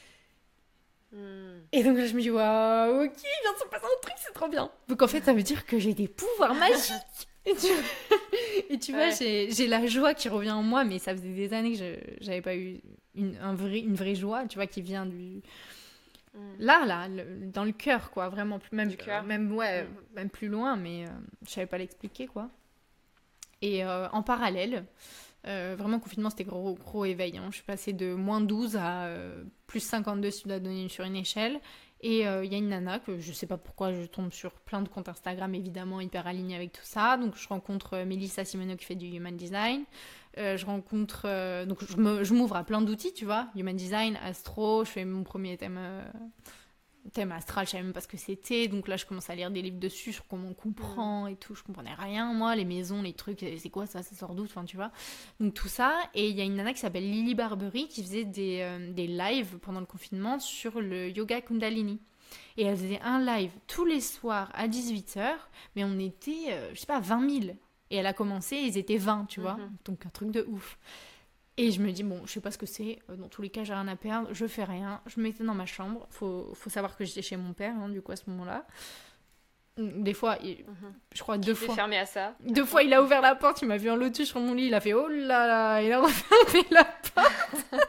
Mm. Et donc là je me dis waouh, ok, il vient de se passer un truc, c'est trop bien. Donc en fait ça veut dire que j'ai des pouvoirs magiques. Et tu, et tu vois, ouais. j'ai, j'ai la joie qui revient en moi, mais ça faisait des années que je n'avais pas eu une, un vrai, une vraie joie, tu vois, qui vient du... Là, là, le, dans le cœur, quoi, vraiment, même, du cœur. même, ouais, mmh. même plus loin, mais euh, je savais pas l'expliquer, quoi. Et euh, en parallèle, euh, vraiment, confinement, c'était gros, gros éveil. Hein. Je suis passée de moins douze à euh, plus cinquante-deux si tu dois donner sur une échelle. Et il euh, y a une nana que je sais pas pourquoi je tombe sur plein de comptes Instagram, évidemment, hyper alignés avec tout ça. Donc, je rencontre euh, Mélissa Simoneau qui fait du Human Design. Euh, je rencontre... Euh, donc, je, me, je m'ouvre à plein d'outils, tu vois. Human Design, Astro, je fais mon premier thème, euh, thème astral, je savais même pas ce que c'était. Donc là, je commence à lire des livres dessus sur comment on comprend et tout. Je comprenais rien, moi. Les maisons, les trucs, c'est quoi ça ? Ça sort d'où ? Enfin, tu vois. Donc, tout ça. Et il y a une nana qui s'appelle Lily Barbery qui faisait des, euh, des lives pendant le confinement sur le yoga Kundalini. Et elle faisait un live tous les soirs à dix-huit heures, mais on était, euh, je sais pas, vingt mille. Et elle a commencé, ils étaient vingt, tu vois. Mhm. Donc un truc de ouf. Et je me dis, bon, je sais pas ce que c'est. euh, Dans tous les cas, j'ai rien à perdre. Je fais rien. Je me mettais dans ma chambre. Faut, faut savoir que j'étais chez mon père, hein, du coup, à ce moment-là. Des fois, il- Mhm. je crois deux Tu t'es fois. fermé à ça. Deux fois, il a ouvert la porte, il m'a vu en lotus sur mon lit, il a fait oh là là, il a refermé la porte.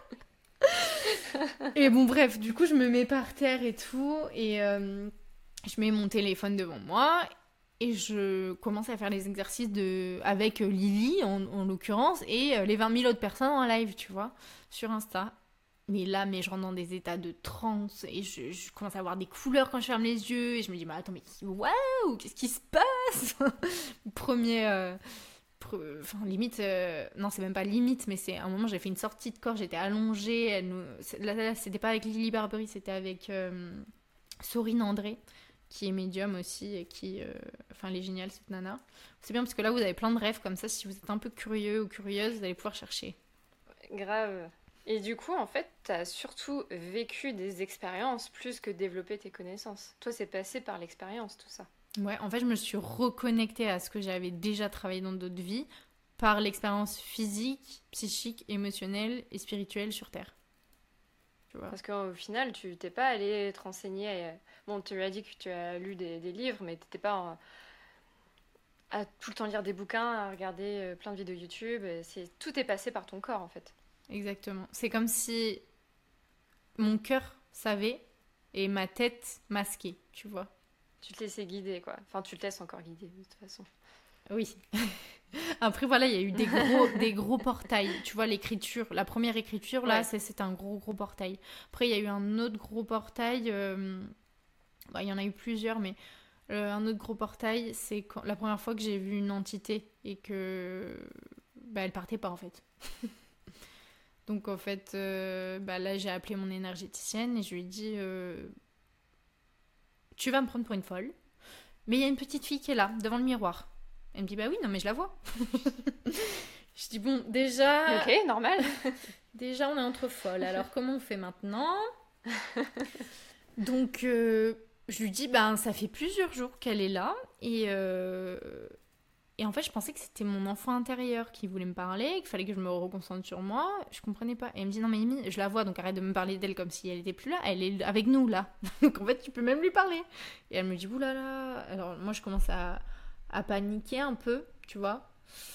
Et bon, bref, du coup, je me mets par terre et tout, et euh, je mets mon téléphone devant moi, et je commence à faire les exercices de... avec euh, Lily, en, en l'occurrence, et euh, les vingt mille autres personnes en live, tu vois, sur Insta. Mais là, mais je rentre dans des états de transe, et je, je commence à voir des couleurs quand je ferme les yeux, et je me dis, mais attends, mais waouh, qu'est-ce qui se passe? Premier... euh, pre- Enfin, limite, euh, non, c'est même pas limite, mais c'est un moment, j'ai fait une sortie de corps, j'étais allongée. Elle nous... c'est- Là, là, c'était pas avec Lily Barbery, c'était avec euh, Sorine André, qui est médium aussi, et qui. euh, Enfin, elle est géniale, cette nana. C'est bien parce que là, vous avez plein de rêves comme ça. Si vous êtes un peu curieux ou curieuse, vous allez pouvoir chercher. Grave. Et du coup, en fait, t'as surtout vécu des expériences plus que développé tes connaissances. Toi, c'est passé par l'expérience, tout ça. Ouais, en fait, je me suis reconnectée à ce que j'avais déjà travaillé dans d'autres vies par l'expérience physique, psychique, émotionnelle et spirituelle sur Terre. Tu vois. Parce qu'au final, tu t'es pas allé te renseigner. euh, Bon, tu lui as dit que tu as lu des, des livres, mais t'étais pas en- à tout le temps lire des bouquins, à regarder euh, plein de vidéos YouTube. et C'est... Tout est passé par ton corps, en fait. Exactement. C'est comme si mon cœur savait et ma tête masquait, tu vois. Tu te laissais guider, quoi. Enfin, tu te laisses encore guider, de toute façon. Oui. Après, voilà, il y a eu des gros, des gros portails. Tu vois, l'écriture, la première écriture, là, Ouais. c'est, c'est un gros, gros portail. Après, il y a eu un autre gros portail. euh, bah, il y en a eu plusieurs, mais euh, un autre gros portail, c'est quand, la première fois que j'ai vu une entité et que bah, elle partait pas, en fait. Donc, en fait, euh, bah, là, j'ai appelé mon énergéticienne et je lui ai dit euh, tu vas me prendre pour une folle, mais il y a une petite fille qui est là, devant le miroir. Elle me dit bah oui, non, mais je la vois. Je dis bon, déjà, Ok, normal. déjà on est entre folles, alors comment on fait maintenant? Donc, euh, je lui dis ben ça fait plusieurs jours qu'elle est là et, euh, et en fait je pensais que c'était mon enfant intérieur qui voulait me parler, qu'il fallait que je me reconcentre sur moi. Je comprenais pas. Et elle me dit non mais Amy, je la vois donc arrête de me parler d'elle comme si elle était plus là, elle est avec nous là. Donc en fait tu peux même lui parler. Et elle me dit oulala. Alors moi je commence à, à paniquer un peu, tu vois.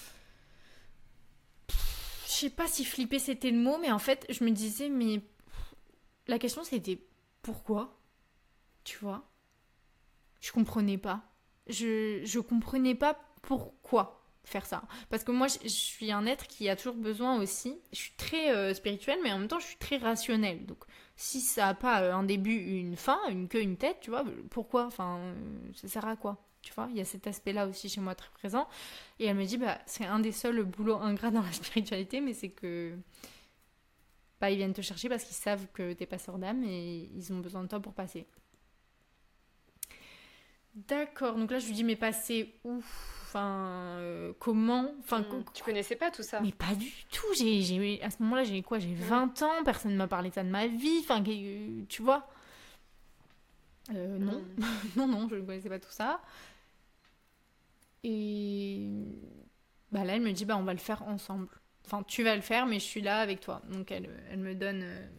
Je sais pas si flipper c'était le mot, mais en fait je me disais mais la question c'était pourquoi, tu vois. Je comprenais pas. Je, je comprenais pas pourquoi faire ça. Parce que moi, je, je suis un être qui a toujours besoin aussi. Je suis très euh, spirituelle, mais en même temps, je suis très rationnelle. Donc, si ça a pas euh, un début, une fin, une queue, une tête, tu vois, pourquoi? Enfin, euh, ça sert à quoi? Tu vois, il y a cet aspect-là aussi chez moi très présent. Et elle me dit, bah, c'est un des seuls boulots ingrats dans la spiritualité, mais c'est que bah, ils viennent te chercher parce qu'ils savent que t'es passeur d'âme et ils ont besoin de toi pour passer. D'accord, donc là je lui dis mais passer où? Enfin, euh, comment? Enfin, co- Hmm, Tu connaissais pas tout ça. mais pas du tout. J'ai, j'ai, à ce moment-là, j'ai quoi? J'ai vingt ans, personne ne m'a parlé de ça de ma vie. Enfin, que- tu vois? Euh, non, Hmm. non, non, je ne connaissais pas tout ça. Et bah là, elle me dit bah on va le faire ensemble. Enfin, tu vas le faire, mais je suis là avec toi. Donc elle, elle me donne euh,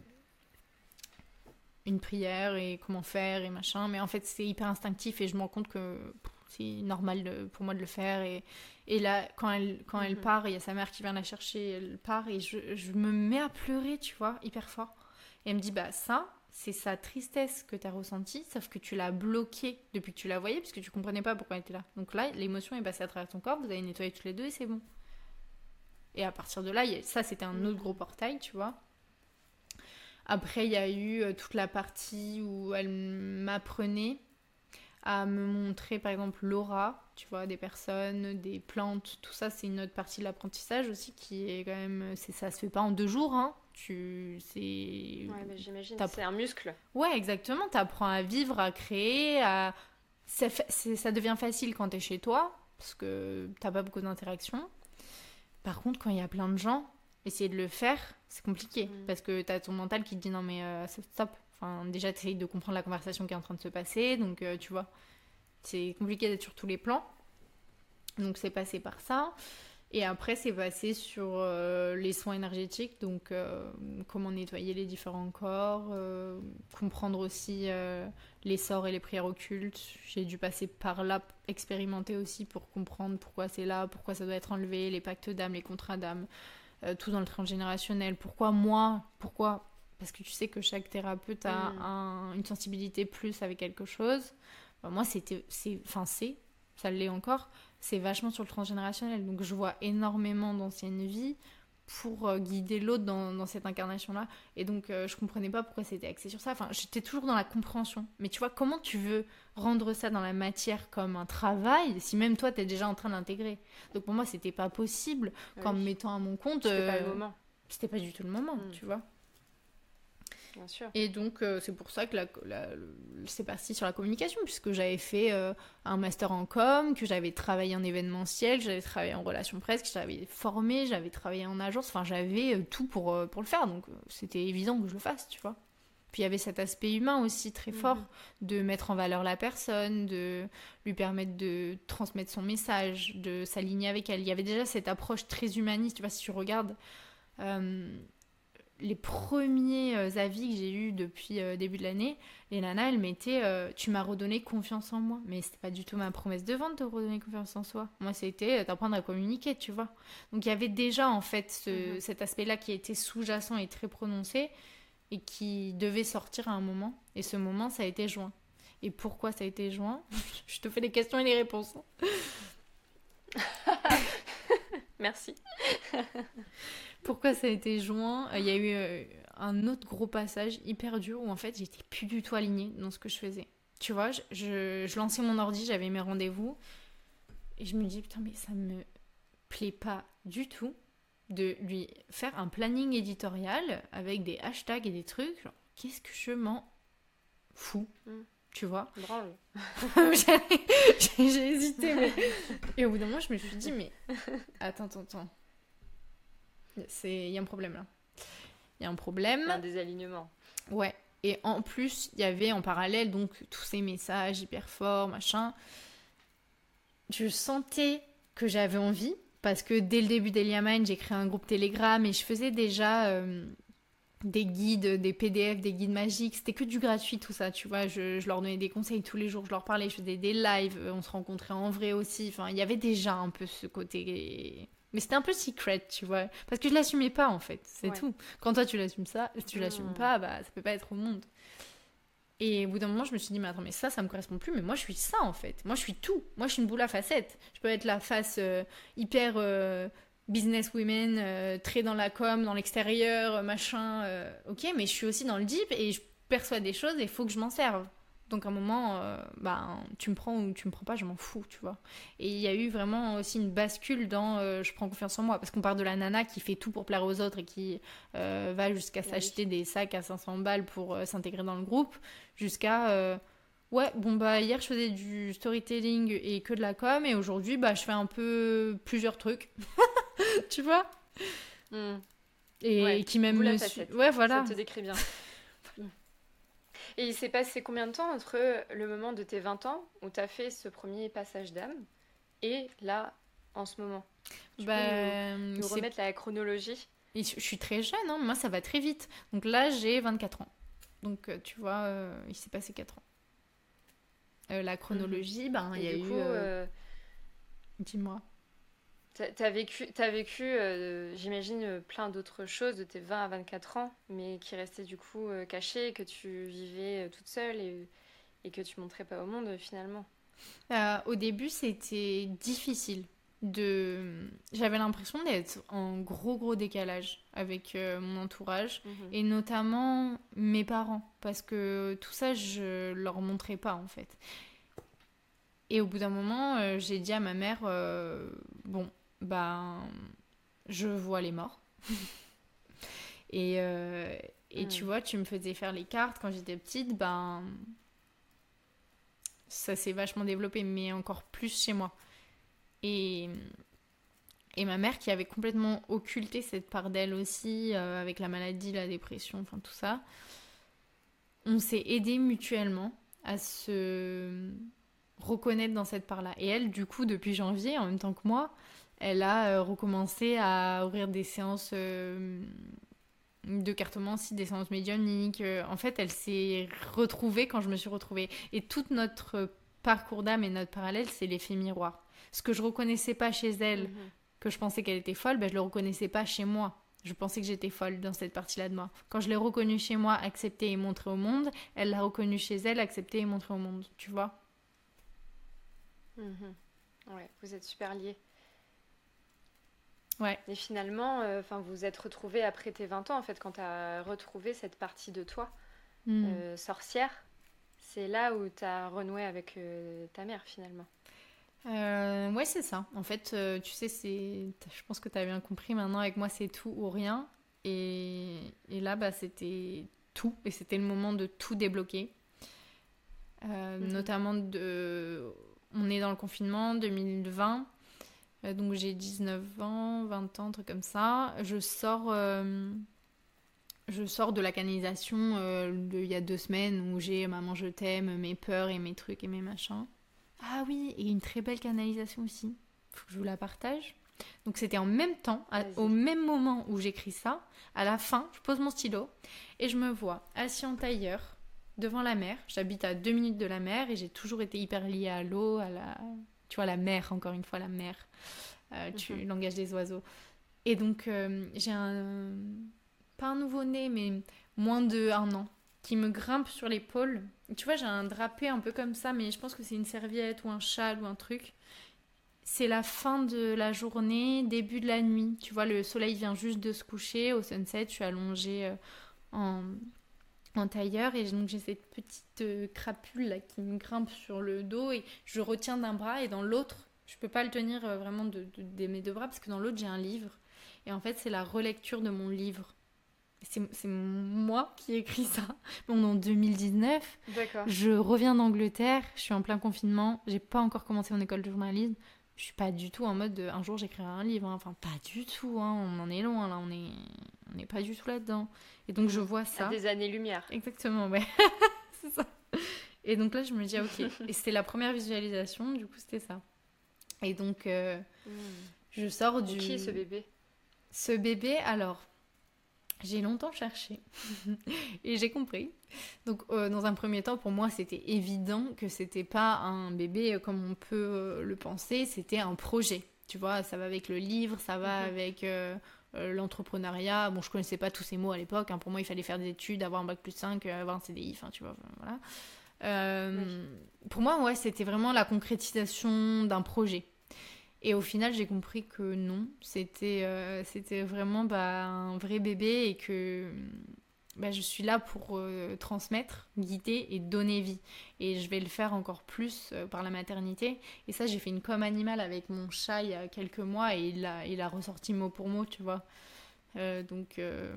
une prière et comment faire et machin. Mais en fait, c'est hyper instinctif et je me rends compte que pff, c'est normal de- pour moi de le faire. Et, et là, quand elle, quand elle Mhm. part, il y a sa mère qui vient la chercher, elle part et je, je me mets à pleurer, tu vois, hyper fort. Et elle me dit, bah ça, c'est sa tristesse que tu as ressentie, sauf que tu l'as bloquée depuis que tu la voyais, parce que tu comprenais pas pourquoi elle était là. Donc là, l'émotion est passée à travers ton corps, vous avez nettoyé tous les deux et c'est bon. Et à partir de là, il y a- ça c'était un autre gros portail, tu vois. Après, il y a eu euh, toute la partie où elle m'apprenait à me montrer, par exemple, l'aura, tu vois, des personnes, des plantes, tout ça, c'est une autre partie de l'apprentissage aussi qui est quand même... C'est, ça se fait pas en deux jours, hein. Tu... C'est... Ouais, bah, j'imagine. T'app- C'est un muscle. Ouais, exactement. T'apprends à vivre, à créer, à... Ça, fa- c'est- ça devient facile quand t'es chez toi, parce que t'as pas beaucoup d'interactions. Par contre, quand il y a plein de gens, essayer de le faire, c'est compliqué. Mm. Parce que t'as ton mental qui te dit non mais euh, stop, Enfin, déjà, tu essayes de comprendre la conversation qui est en train de se passer. Donc, euh, tu vois, c'est compliqué d'être sur tous les plans. Donc, c'est passé par ça. Et après, c'est passé sur euh, les soins énergétiques. Donc, euh, comment nettoyer les différents corps. Euh, comprendre aussi euh, les sorts et les prières occultes. J'ai dû passer par là, expérimenter aussi pour comprendre pourquoi c'est là, pourquoi ça doit être enlevé, les pactes d'âme, les contrats d'âme. Euh, tout dans le transgénérationnel. Pourquoi moi Pourquoi Parce que tu sais que chaque thérapeute a Mm. un- une sensibilité plus avec quelque chose. Bah, moi, c'était, c'est, enfin, c'est, ça l'est encore, c'est vachement sur le transgénérationnel. Donc, je vois énormément d'anciennes vies pour euh, guider l'autre dans, dans cette incarnation-là. Et donc, euh, je comprenais pas pourquoi c'était axé sur ça. Enfin, j'étais toujours dans la compréhension. Mais tu vois, comment tu veux rendre ça dans la matière comme un travail si même toi, tu es déjà en train d'intégrer. Donc, pour moi, c'était pas possible qu'en me Oui. mettant à mon compte, C'était pas le euh, moment, c'était pas du tout le moment, Mm. tu vois. bien sûr. Et donc, euh, c'est pour ça que la, la- le- c'est parti sur la communication, puisque j'avais fait euh, un master en com, que j'avais travaillé en événementiel, j'avais travaillé en relations presse, que j'avais formé, j'avais travaillé en agence, enfin, j'avais euh, tout pour, euh, pour le faire, donc euh, c'était évident que je le fasse, tu vois. Puis il y avait cet aspect humain aussi très fort, Mhm. de mettre en valeur la personne, de lui permettre de transmettre son message, de s'aligner avec elle. Il y avait déjà cette approche très humaniste, tu vois, si tu regardes... euh, les premiers euh, avis que j'ai eus depuis euh, début de l'année, les nanas, elles mettaient euh, tu m'as redonné confiance en moi. Mais c'était pas du tout ma promesse de vente de redonner confiance en soi. Moi, c'était euh, d'apprendre à communiquer, tu vois. Donc, il y avait déjà, en fait, ce- Mhm. cet aspect-là qui était sous-jacent et très prononcé et qui devait sortir à un moment. Et ce moment, ça a été juin. Et pourquoi ça a été juin Je te fais les questions et les réponses. Merci. Pourquoi ça a été juin Il y a eu euh, un autre gros passage hyper dur où en fait j'étais plus du tout alignée dans ce que je faisais. Tu vois, je, je, je lançais mon ordi, j'avais mes rendez-vous et je me dis putain mais ça me plaît pas du tout de lui faire un planning éditorial avec des hashtags et des trucs. Genre, qu'est-ce que je m'en fous, Mm. tu vois. Branle. j'ai, j'ai hésité mais... Et au bout d'un moment je me suis dit mais attends, attends, attends. C'est... Il y a un problème là. Il y a un problème. Un désalignement. Ouais. Et en plus, il y avait en parallèle donc tous ces messages hyper forts, machin. Je sentais que j'avais envie parce que dès le début d'Elia Mind, j'ai créé un groupe Telegram et je faisais déjà euh, des guides, des P D F, des guides magiques. C'était que du gratuit tout ça, tu vois. Je, je leur donnais des conseils tous les jours, je leur parlais, je faisais des lives, on se rencontrait en vrai aussi. Enfin, il y avait déjà un peu ce côté. Mais c'était un peu secret, tu vois. Parce que je l'assumais pas, en fait. C'est Ouais. tout. Quand toi, tu l'assumes ça, tu l'assumes Mm. pas, bah, ça peut pas être au monde. Et au bout d'un moment, je me suis dit, mais attends, mais ça, ça me correspond plus. Mais moi, je suis ça, en fait. Moi, je suis tout. Moi, je suis une boule à facettes. Je peux être la face euh, hyper euh, business women, euh, très dans la com, dans l'extérieur, euh, machin. euh, ok, mais je suis aussi dans le deep et je perçois des choses et il faut que je m'en serve. Donc, à un moment, euh, bah, tu me prends ou tu me prends pas, je m'en fous, tu vois. Et il y a eu vraiment aussi une bascule dans euh, je prends confiance en moi. Parce qu'on part de la nana qui fait tout pour plaire aux autres et qui euh, va jusqu'à Oui. s'acheter des sacs à cinq cents balles pour euh, s'intégrer dans le groupe, jusqu'à euh, ouais, bon, bah, hier je faisais du storytelling et que de la com, et aujourd'hui, bah, je fais un peu plusieurs trucs, tu vois. Mm. Et Ouais, qui même boule à me suit. facettes. Ouais, voilà. Ça te décrit bien. Mm. Et il s'est passé combien de temps entre le moment de tes vingt ans où tu as fait ce premier passage d'âme et là, en ce moment? Tu Bah, peux nous, nous c'est- remettre la chronologie? et je je suis très jeune, hein. Moi ça va très vite. Donc là, j'ai vingt-quatre ans. Donc, euh, tu vois, euh, il s'est passé quatre ans. Euh, la chronologie, ben, il Et y a du eu. coup, euh, euh, Dis-moi. t'as, t'as vécu, t'as vécu euh, j'imagine, euh, plein d'autres choses de tes vingt à vingt-quatre ans, mais qui restaient du coup euh, cachées, que tu vivais euh, toute seule et, et que tu montrais pas au monde euh, finalement. Euh, au début, c'était difficile. De... J'avais l'impression d'être en gros gros décalage avec euh, mon entourage Mhm. et notamment mes parents parce que tout ça je leur montrais pas en fait. Et au bout d'un moment, euh, j'ai dit à ma mère euh, bon ben je vois les morts et euh, et tu Mm. vois tu me faisais faire les cartes quand j'étais petite, ben ça s'est vachement développé mais encore plus chez moi. Et Et ma mère qui avait complètement occulté cette part d'elle aussi, euh, avec la maladie, la dépression, enfin tout ça. on s'est aidés mutuellement à se reconnaître dans cette part-là. Et elle, du coup, depuis janvier, en même temps que moi, elle a euh, recommencé à ouvrir des séances euh, de cartomancie, des séances médiumniques. Euh, en fait, elle s'est retrouvée quand je me suis retrouvée. Et tout notre parcours d'âme et notre parallèle, c'est l'effet miroir. Ce que je reconnaissais pas chez elle, mmh. que je pensais qu'elle était folle, ben, je le reconnaissais pas chez moi. Je pensais que j'étais folle dans cette partie-là de moi. Quand je l'ai reconnue chez moi, acceptée et montrée au monde, elle l'a reconnue chez elle, acceptée et montrée au monde. Tu vois ? Mmh. Ouais, vous êtes super liés. Ouais. Et finalement, euh, vous vous êtes retrouvés après tes vingt ans, en fait, quand tu as retrouvé cette partie de toi, mmh. euh, sorcière. C'est là où tu as renoué avec euh, ta mère, finalement. Euh, ouais, c'est ça. En fait, euh, tu sais, c'est... je pense que tu as bien compris. Maintenant, avec moi, c'est tout ou rien. Et, et là, bah, c'était tout. Et c'était le moment de tout débloquer. Euh, mmh. Notamment, de... on est dans le confinement deux mille vingt. Euh, donc, j'ai dix-neuf ans, vingt ans, un truc comme ça. Je sors... Euh... Je sors de la canalisation euh, de, il y a deux semaines où j'ai Maman je t'aime, mes peurs et mes trucs et mes machins. Ah oui, et une très belle canalisation aussi. Faut que je vous la partage. Donc c'était en même temps, à, au même moment où j'écris ça, à la fin, je pose mon stylo et je me vois assis en tailleur devant la mer. J'habite à deux minutes de la mer et j'ai toujours été hyper liée à l'eau, à la, tu vois, la mer, encore une fois, la mer. Euh, tu, mm-hmm. Langage des oiseaux. Et donc euh, j'ai un... pas un nouveau-né, mais moins de un an, qui me grimpe sur l'épaule. Tu vois, j'ai un drapé un peu comme ça, mais je pense que c'est une serviette ou un châle ou un truc. C'est la fin de la journée, début de la nuit. Tu vois, le soleil vient juste de se coucher. Au sunset, je suis allongée en, en tailleur et donc j'ai cette petite crapule là qui me grimpe sur le dos et je retiens d'un bras et dans l'autre, je peux pas le tenir vraiment de, de, de mes deux bras parce que dans l'autre, j'ai un livre. Et en fait, c'est la relecture de mon livre. C'est, c'est moi qui ai écrit ça. On est en deux mille dix-neuf. D'accord. Je reviens d'Angleterre. Je suis en plein confinement. J'ai pas encore commencé mon école de journalisme. Je suis pas du tout en mode de, un jour j'écrirai un livre. Hein. Enfin, pas du tout. Hein. On en est loin là. On est, on n'est pas du tout là-dedans. Et donc je vois ça. À des années-lumière. Exactement, ouais. C'est ça. Et donc là, je me dis, ah, ok. Et c'était la première visualisation. Du coup, c'était ça. Et donc, euh, mmh. je sors du. Et qui est ce bébé ? Ce bébé, alors. J'ai longtemps cherché et j'ai compris. Donc, euh, dans un premier temps, pour moi, c'était évident que c'était pas un bébé comme on peut euh, le penser, c'était un projet. Tu vois, ça va avec le livre, ça va mm-hmm. avec euh, euh, l'entrepreneuriat. Bon, je connaissais pas tous ces mots à l'époque. Hein. Pour moi, il fallait faire des études, avoir un bac plus cinq, avoir un C D I, enfin, tu vois, voilà. Euh, oui. Pour moi, ouais, c'était vraiment la concrétisation d'un projet. Et au final, j'ai compris que non, c'était, euh, c'était vraiment bah, un vrai bébé et que bah, je suis là pour euh, transmettre, guider et donner vie. Et je vais le faire encore plus euh, par la maternité. Et ça, j'ai fait une com animale avec mon chat il y a quelques mois et il a, il a ressorti mot pour mot, tu vois. Euh, donc, euh,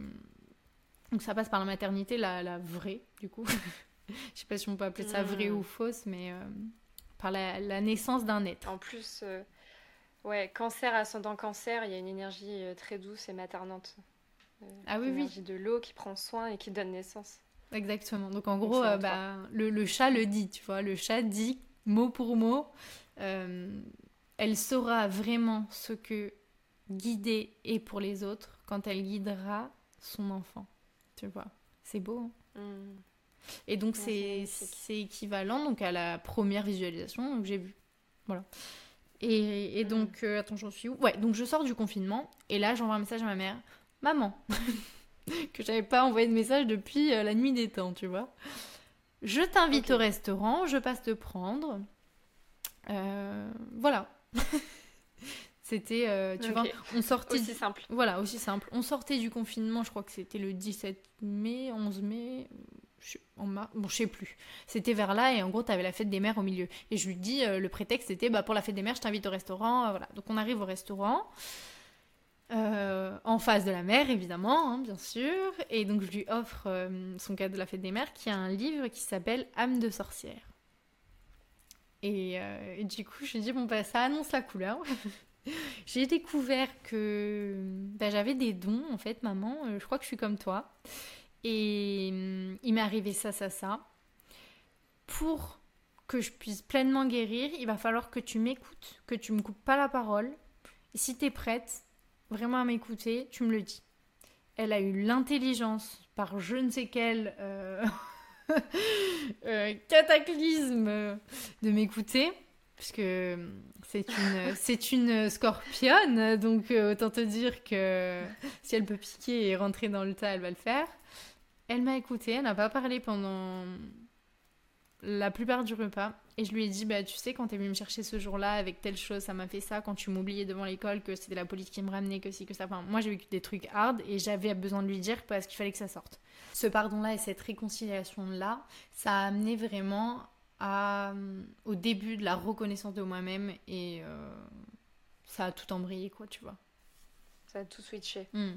donc ça passe par la maternité, la, la vraie, du coup. Je sais pas si on peut appeler ça vraie mmh. ou fausse, mais euh, par la, la naissance d'un être. En plus... Euh... Ouais, cancer, ascendant cancer, il y a une énergie très douce et maternante. Euh, ah oui, l'énergie oui. de l'eau qui prend soin et qui donne naissance. Exactement. Donc en gros, euh, bah, le, le chat le dit, tu vois. Le chat dit mot pour mot. Euh, elle saura vraiment ce que guider est pour les autres quand elle guidera son enfant. Tu vois. C'est beau, hein mmh. Et donc ouais, c'est, c'est, c'est équivalent donc, à la première visualisation que j'ai vue. Voilà. Et, et donc, mmh. euh, attends, j'en suis où ? Ouais, donc je sors du confinement et là, j'envoie un message à ma mère. Maman, que j'avais pas envoyé de message depuis euh, la nuit des temps, tu vois. Je t'invite okay. au restaurant, je passe te prendre. Euh, voilà. C'était, euh, tu okay. vois, on sortait... Aussi simple. Voilà, aussi simple. On sortait du confinement, je crois que c'était le dix-sept mai, onze mai... Je, en mar... bon, je sais plus. C'était vers là et en gros, t'avais la fête des mères au milieu. Et je lui dis, euh, le prétexte c'était bah, pour la fête des mères, je t'invite au restaurant. Euh, voilà. Donc on arrive au restaurant, euh, en face de la mère évidemment, hein, bien sûr. Et donc je lui offre euh, son cadeau de la fête des mères qui a un livre qui s'appelle Âme de sorcière. Et, euh, et du coup, je lui dis, bon, bah, ça annonce la couleur. J'ai découvert que bah, j'avais des dons en fait, maman. Euh, je crois que je suis comme toi. et hum, il m'est arrivé ça, ça, ça. Pour que je puisse pleinement guérir, il va falloir que tu m'écoutes, que tu me coupes pas la parole. Et si t'es prête vraiment à m'écouter, tu me le dis. Elle a eu l'intelligence, par je ne sais quel euh, euh, cataclysme, de m'écouter. Puisque c'est une, c'est une scorpionne, donc euh, autant te dire que si elle peut piquer et rentrer dans le tas, elle va le faire. Elle m'a écoutée, elle n'a pas parlé pendant la plupart du repas. Et je lui ai dit, bah, tu sais, quand t'es venu me chercher ce jour-là avec telle chose, ça m'a fait ça. Quand tu m'oubliais devant l'école, que c'était la police qui me ramenait, que si, que ça. Enfin, moi, j'ai vécu des trucs hard et j'avais besoin de lui dire parce qu'il fallait que ça sorte. Ce pardon-là et cette réconciliation-là, ça a amené vraiment à, au début de la reconnaissance de moi-même et euh, ça a tout embrayé, quoi, tu vois. Ça a tout switché. Mm.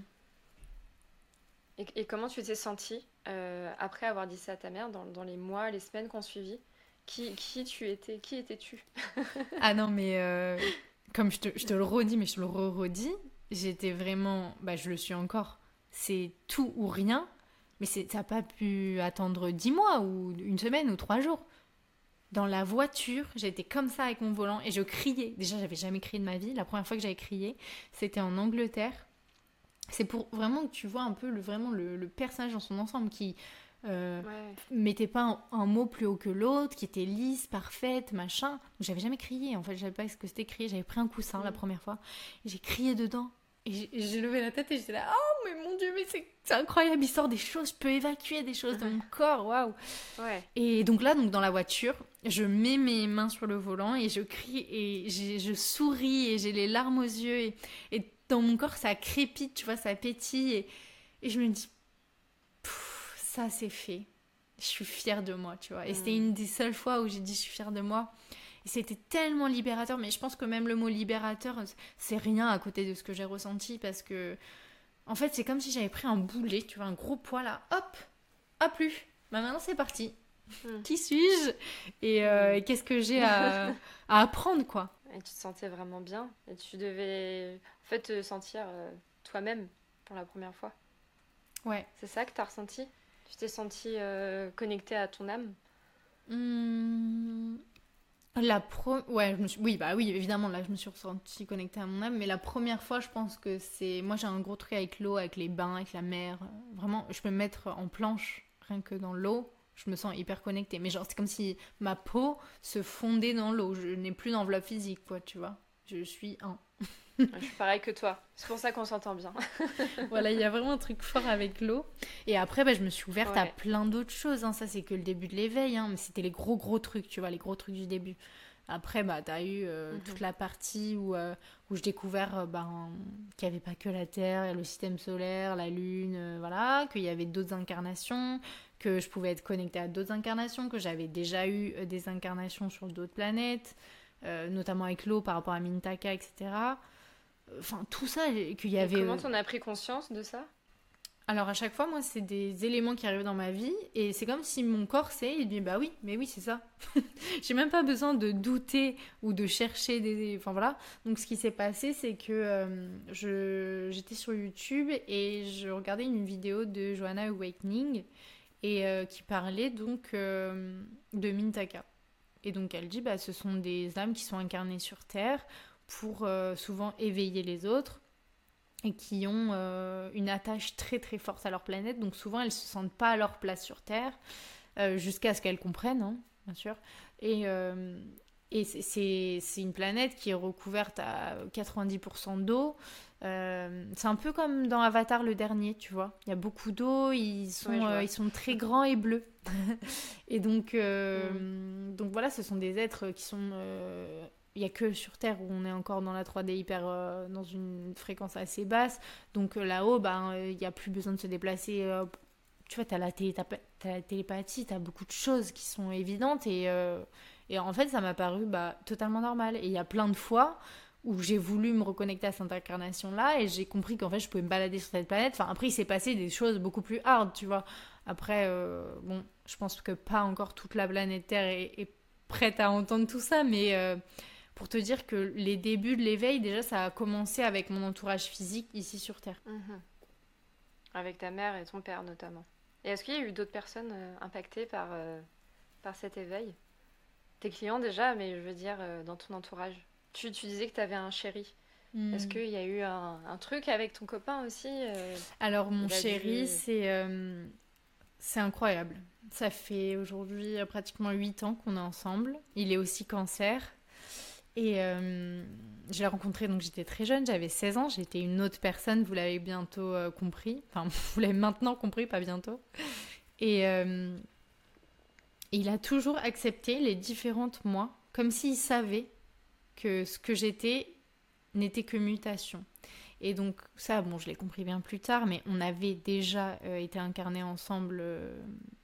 Et, et comment tu t'es sentie euh, après avoir dit ça à ta mère dans, dans les mois, les semaines qu'on suivit? Qui, qui tu étais? Qui étais-tu? Ah non, mais euh, comme je te, je te le redis, mais je te le redis, j'étais vraiment... Bah, je le suis encore. C'est tout ou rien, mais c'est, ça n'a pas pu attendre dix mois ou une semaine ou trois jours. Dans la voiture, j'étais comme ça avec mon volant et je criais. Déjà, j'avais jamais crié de ma vie. La première fois que j'avais crié, c'était en Angleterre. C'est pour vraiment que tu vois un peu le, vraiment le, le personnage dans son ensemble qui... Euh, Ouais. mettait pas un, un mot plus haut que l'autre, qui était lisse, parfaite, machin. Donc, j'avais jamais crié, en fait, je savais pas ce que c'était crier. J'avais pris un coussin la Mm. première fois et j'ai crié dedans. Et j'ai, j'ai levé la tête et j'étais là, oh mais mon Dieu, mais c'est, c'est incroyable, il sort des choses, je peux évacuer des choses de mon corps, waouh. Ouais. Et donc là, donc dans la voiture, je mets mes mains sur le volant et je crie et j'ai- je souris et j'ai les larmes aux yeux et, et dans mon corps ça crépite, tu vois, ça pétille et, et je me dis, Pff, ça c'est fait. Je suis fière de moi, tu vois. Et Mm. c'était une des seules fois où j'ai dit je suis fière de moi. Et c'était tellement libérateur, mais je pense que même le mot libérateur, c'est rien à côté de ce que j'ai ressenti parce que, en fait, c'est comme si j'avais pris un boulet, tu vois, un gros poids là, hop, à plus. Bah maintenant c'est parti. Mm. Qui suis-je et, euh, et qu'est-ce que j'ai à, à apprendre, quoi. Et tu te sentais vraiment bien. Et tu devais en fait te sentir euh, toi-même pour la première fois. Ouais. C'est ça que tu as ressenti? Tu t'es sentie euh, connectée à ton âme? Hum, La pro... Ouais, je me suis... oui, bah oui, évidemment, là, je me suis ressentie connectée à mon âme, mais la première fois, je pense que c'est... Moi, j'ai un gros truc avec l'eau, avec les bains, avec la mer. Vraiment, je peux me mettre en planche, rien que dans l'eau, je me sens hyper connectée. Mais genre, c'est comme si ma peau se fondait dans l'eau. Je n'ai plus d'enveloppe physique, quoi, tu vois. Je suis un. Je suis pareil que toi. C'est pour ça qu'on s'entend bien. Voilà, il y a vraiment un truc fort avec l'eau. Et après, bah, je me suis ouverte à Ouais. plein d'autres choses, hein. Ça, c'est que le début de l'éveil, hein. Mais c'était les gros, gros trucs, tu vois, les gros trucs du début. Après, bah, t'as eu euh, Mhm. toute la partie où, euh, où je découvert euh, ben, qu'il n'y avait pas que la Terre, le système solaire, la Lune, euh, voilà, qu'il y avait d'autres incarnations, que je pouvais être connectée à d'autres incarnations, que j'avais déjà eu euh, des incarnations sur d'autres planètes, euh, notamment avec l'eau par rapport à Mintaka, et cetera. Enfin, tout ça, qu'il y Et avait... comment euh, t'en as pris conscience de ça? Alors à chaque fois, moi, c'est des éléments qui arrivent dans ma vie et c'est comme si mon corps sait, il dit bah oui, mais oui, c'est ça. J'ai même pas besoin de douter ou de chercher des... Enfin voilà. Donc ce qui s'est passé, c'est que euh, je... j'étais sur YouTube et je regardais une vidéo de Johanna Awakening et euh, qui parlait donc euh, de Mintaka. Et donc elle dit bah ce sont des âmes qui sont incarnées sur Terre pour euh, souvent éveiller les autres et qui ont euh, une attache très très forte à leur planète. Donc souvent, elles se sentent pas à leur place sur Terre, euh, jusqu'à ce qu'elles comprennent, hein, bien sûr. Et, euh, et c'est, c'est, c'est une planète qui est recouverte à quatre-vingt-dix pour cent d'eau. Euh, c'est un peu comme dans Avatar le dernier, tu vois. Il y a beaucoup d'eau, ils sont, Ouais, je euh, vois. ils sont très grands et bleus. Et donc, Mm. euh, donc voilà, ce sont des êtres qui sont... euh, il n'y a que sur Terre où on est encore dans la trois D hyper euh, dans une fréquence assez basse. Donc euh, là-haut, ben, euh, il n'y a plus besoin de se déplacer. euh, tu vois, tu as la, télé- t'as pas- t'as la télépathie, tu as beaucoup de choses qui sont évidentes. Et, euh, et en fait, ça m'a paru bah, totalement normal. Et il y a plein de fois où j'ai voulu me reconnecter à cette incarnation-là et j'ai compris qu'en fait, je pouvais me balader sur cette planète. Enfin, après, il s'est passé des choses beaucoup plus hard, tu vois. Après, euh, bon, je pense que pas encore toute la planète Terre est, est prête à entendre tout ça, mais... euh, pour te dire que les débuts de l'éveil, déjà, ça a commencé avec mon entourage physique ici sur Terre. Mhm. Avec ta mère et ton père notamment. Et est-ce qu'il y a eu d'autres personnes euh, impactées par, euh, par cet éveil? Tes clients déjà, mais je veux dire euh, dans ton entourage. Tu, tu disais que tu avais un chéri. Est-ce Hmm. qu'il y a eu un, un truc avec ton copain aussi euh, Alors, mon Il a chéri, dû... c'est euh, c'est incroyable. Ça fait aujourd'hui euh, pratiquement huit ans qu'on est ensemble. Il est aussi cancer. Et euh, je l'ai rencontré, donc j'étais très jeune, j'avais seize ans, j'étais une autre personne, vous l'avez bientôt euh, compris. Enfin, vous l'avez maintenant compris, pas bientôt. Et euh, il a toujours accepté les différentes moi, comme s'il savait que ce que j'étais n'était que mutation. Et donc ça, bon, je l'ai compris bien plus tard, mais on avait déjà euh, été incarnés ensemble euh,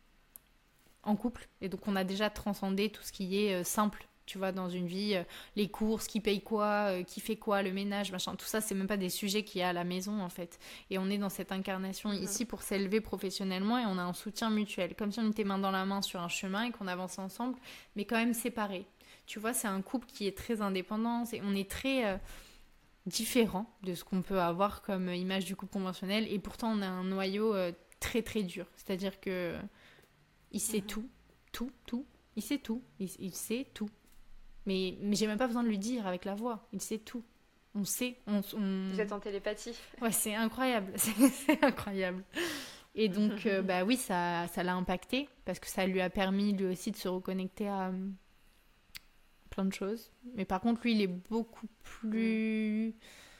en couple. Et donc on a déjà transcendé tout ce qui est euh, simple. Tu vois, dans une vie, euh, les courses, qui paye quoi, euh, qui fait quoi, le ménage, machin, tout ça, c'est même pas des sujets qu'il y a à la maison, en fait. Et on est dans cette incarnation Mhm. ici pour s'élever professionnellement et on a un soutien mutuel. Comme si on était main dans la main sur un chemin et qu'on avançait ensemble, mais quand même séparés. Tu vois, c'est un couple qui est très indépendant, c'est, on est très euh, différent de ce qu'on peut avoir comme image du couple conventionnel et pourtant on a un noyau euh, très très dur. C'est-à-dire que il sait Mhm. tout, tout, tout. Il sait tout, il, il sait tout. Mais, mais j'ai même pas besoin de lui dire avec la voix. Il sait tout. On sait. On, on... Vous êtes en télépathie. Ouais, c'est incroyable. C'est, c'est incroyable. Et donc, euh, bah oui, ça, ça l'a impacté parce que ça lui a permis lui aussi de se reconnecter à euh, plein de choses. Mais par contre, lui, il est beaucoup Mm. plus...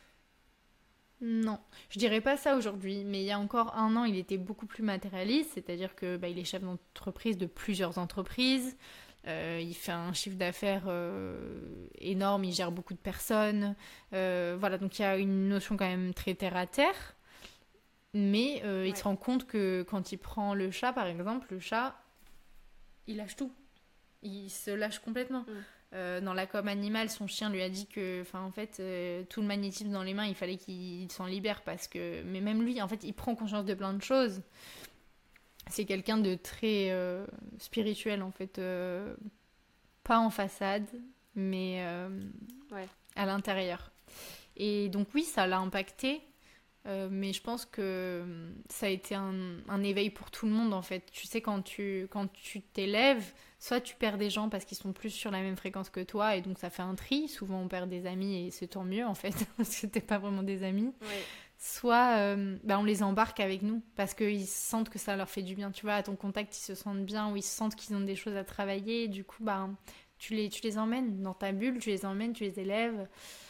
Non, je dirais pas ça aujourd'hui, mais il y a encore un an, il était beaucoup plus matérialiste, c'est-à-dire que bah, il est chef d'entreprise de plusieurs entreprises, euh, il fait un chiffre d'affaires euh, énorme, il gère beaucoup de personnes, euh, voilà, donc il y a une notion quand même très terre à terre, mais euh, il se Ouais. rend compte que quand il prend le chat, par exemple, le chat, il lâche tout, il se lâche complètement. Mm. Euh, dans la com animale, son chien lui a dit que, enfin, en fait, euh, tout le magnétisme dans les mains, il fallait qu'il s'en libère parce que, mais même lui, en fait, il prend conscience de plein de choses. C'est quelqu'un de très euh, spirituel, en fait, euh, pas en façade, mais euh, Ouais. à l'intérieur. Et donc oui, ça l'a impacté. Euh, mais je pense que ça a été un, un éveil pour tout le monde en fait. Tu sais, quand tu quand tu t'élèves, soit tu perds des gens parce qu'ils sont plus sur la même fréquence que toi et donc ça fait un tri. Souvent on perd des amis et c'est tant mieux en fait parce que t'es pas vraiment des amis. Ouais. Soit euh, bah, on les embarque avec nous parce qu'ils sentent que ça leur fait du bien. Tu vois, à ton contact ils se sentent bien ou ils sentent qu'ils ont des choses à travailler. Et du coup bah tu les tu les emmènes dans ta bulle, tu les emmènes, tu les élèves.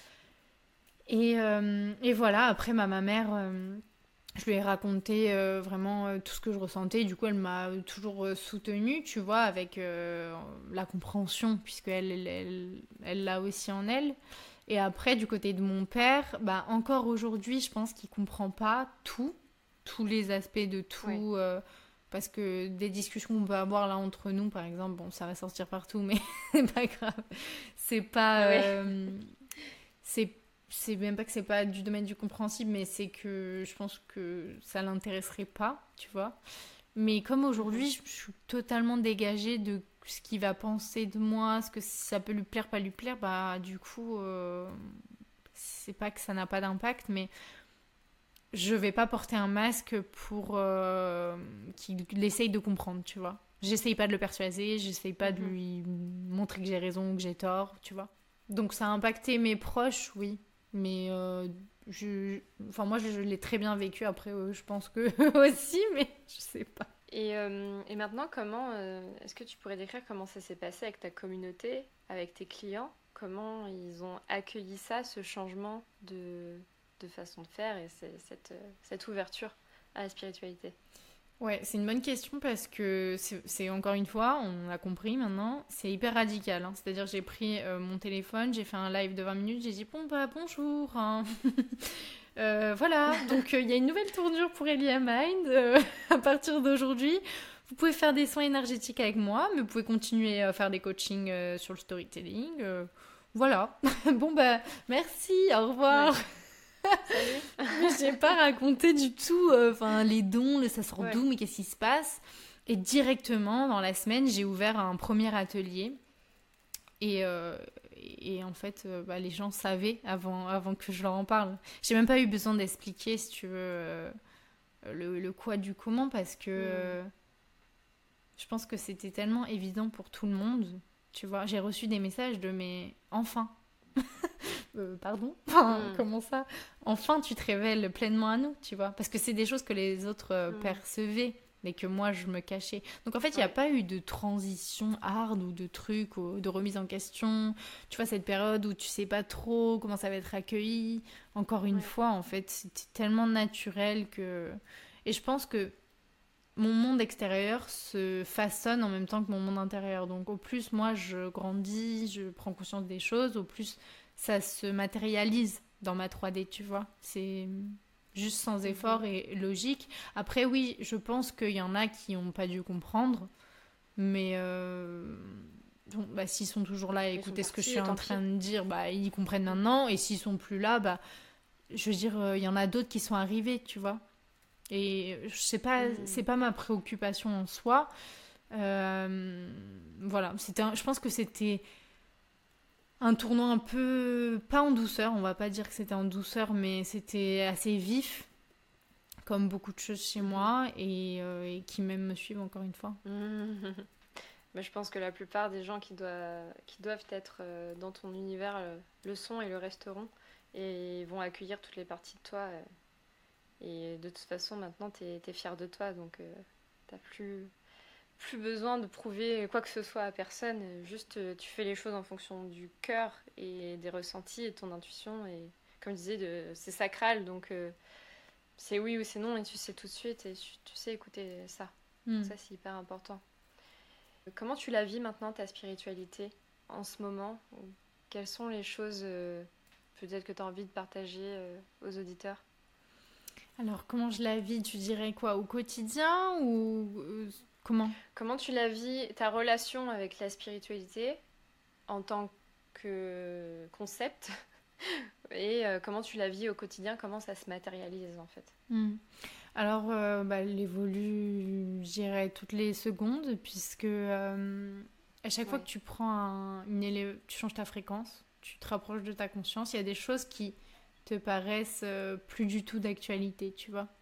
Et, euh, et voilà, après ma, ma mère, euh, je lui ai raconté euh, vraiment euh, tout ce que je ressentais. Du coup, elle m'a toujours euh, soutenue, tu vois, avec euh, la compréhension, puisqu'elle elle, elle, elle l'a aussi en elle. Et après, du côté de mon père, bah, encore aujourd'hui, je pense qu'il comprend pas tout, tous les aspects de Ouais. tout. Euh, parce que des discussions qu'on peut avoir là entre nous, par exemple, bon, ça va sortir partout, mais c'est pas grave. C'est pas. Ouais. Euh, c'est c'est même pas que c'est pas du domaine du compréhensible, mais c'est que je pense que ça l'intéresserait pas, tu vois. Mais comme Mhm. aujourd'hui, je suis totalement dégagée de ce qu'il va penser de moi, ce que ça peut lui plaire, pas lui plaire, bah du coup, euh, c'est pas que ça n'a pas d'impact, mais je vais pas porter un masque pour euh, qu'il essaye de comprendre, tu vois. J'essaye pas de le persuader, j'essaye pas de Mhm. lui montrer que j'ai raison ou que j'ai tort, tu vois. Donc ça a impacté mes proches, oui. Mais euh, je, enfin, moi, je, je l'ai très bien vécu. Après, euh, je pense que eux aussi, mais je sais pas. Et, euh, et maintenant, comment euh, est-ce que tu pourrais décrire comment ça s'est passé avec ta communauté, avec tes clients? Comment ils ont accueilli ça, ce changement de, de façon de faire et c'est- cette, euh, cette ouverture à la spiritualité? Ouais, c'est une bonne question parce que c'est c'est encore une fois, on a compris maintenant, c'est hyper radical, hein. C'est-à-dire j'ai pris euh, mon téléphone, j'ai fait un live de vingt minutes, j'ai dit bon bah bonjour, hein. Euh, voilà, donc euh, il y a une nouvelle tournure pour Elia Mind euh, à partir d'aujourd'hui. Vous pouvez faire des soins énergétiques avec moi, mais vous pouvez continuer à faire des coachings euh, sur le storytelling. euh, voilà. Bon bah merci, au revoir. Ouais. Salut. Mais j'ai pas raconté du tout, euh, enfin les dons, le ça sort Ouais. d'où, mais qu'est-ce qui se passe. Et directement dans la semaine, j'ai ouvert un premier atelier et, euh, et en fait, euh, bah, les gens savaient avant, avant que je leur en parle. J'ai même pas eu besoin d'expliquer, si tu veux. euh, le, le quoi du comment parce que Mmh. euh, je pense que c'était tellement évident pour tout le monde. Tu vois, j'ai reçu des messages de mais enfin, euh, pardon, enfin, Mmh. comment ça? Enfin, tu te révèles pleinement à nous, tu vois, parce que c'est des choses que les autres euh, Mmh. percevaient, mais que moi je me cachais. Donc en fait, il n'y a Ouais. pas eu de transition hard ou de trucs ou de remise en question. Tu vois, cette période où tu sais pas trop comment ça va être accueilli. Encore une Ouais. fois, en fait, c'était tellement naturel que. Et je pense que mon monde extérieur se façonne en même temps que mon monde intérieur. Donc au plus moi je grandis, je prends conscience des choses, au plus ça se matérialise dans ma trois D, tu vois. C'est juste sans Mhm. effort et logique. Après oui, je pense qu'il y en a qui n'ont pas dû comprendre, mais euh, bon, bah, s'ils sont toujours là à Ils sont écouter ce que je partis suis et en tant pis. train de dire, bah, ils comprennent Mm. maintenant. Et s'ils sont plus là, bah, je veux dire, euh, il y en a d'autres qui sont arrivés, tu vois. Et je sais pas, c'est Mm. pas ma préoccupation en soi. Euh, voilà, c'était un- je pense que c'était un tournoi un peu, pas en douceur, on va pas dire que c'était en douceur, mais c'était assez vif, comme beaucoup de choses chez Mhm. moi, et, euh, et qui même me suivent encore une fois. Mhm. Mais je pense que la plupart des gens qui doivent, qui doivent être euh, dans ton univers euh, le sont et le resteront et vont accueillir toutes les parties de toi. euh, et de toute façon, maintenant, t'es, t'es fier de toi, donc euh, t'as plus, plus besoin de prouver quoi que ce soit à personne. Juste, euh, tu fais les choses en fonction du cœur et des ressentis et de ton intuition. Et comme je disais, de, c'est sacral, donc euh, c'est oui ou c'est non, et tu sais tout de suite, et tu, tu sais écouter ça. Hmm. Ça, c'est hyper important. Comment tu la vis maintenant, ta spiritualité, en ce moment? Quelles sont les choses euh, peut-être que tu as envie de partager euh, aux auditeurs? Alors, comment je la vis, tu dirais quoi, au quotidien ou euh, comment? Comment tu la vis, ta relation avec la spiritualité en tant que concept et euh, comment tu la vis au quotidien, comment ça se matérialise en fait? Hmm. Alors, euh, bah, elle évolue, je dirais, toutes les secondes, puisque euh, à chaque fois Ouais, que tu prends un- une élé- tu changes ta fréquence, tu te rapproches de ta conscience, il y a des choses qui te paraissent euh, plus du tout d'actualité, tu vois.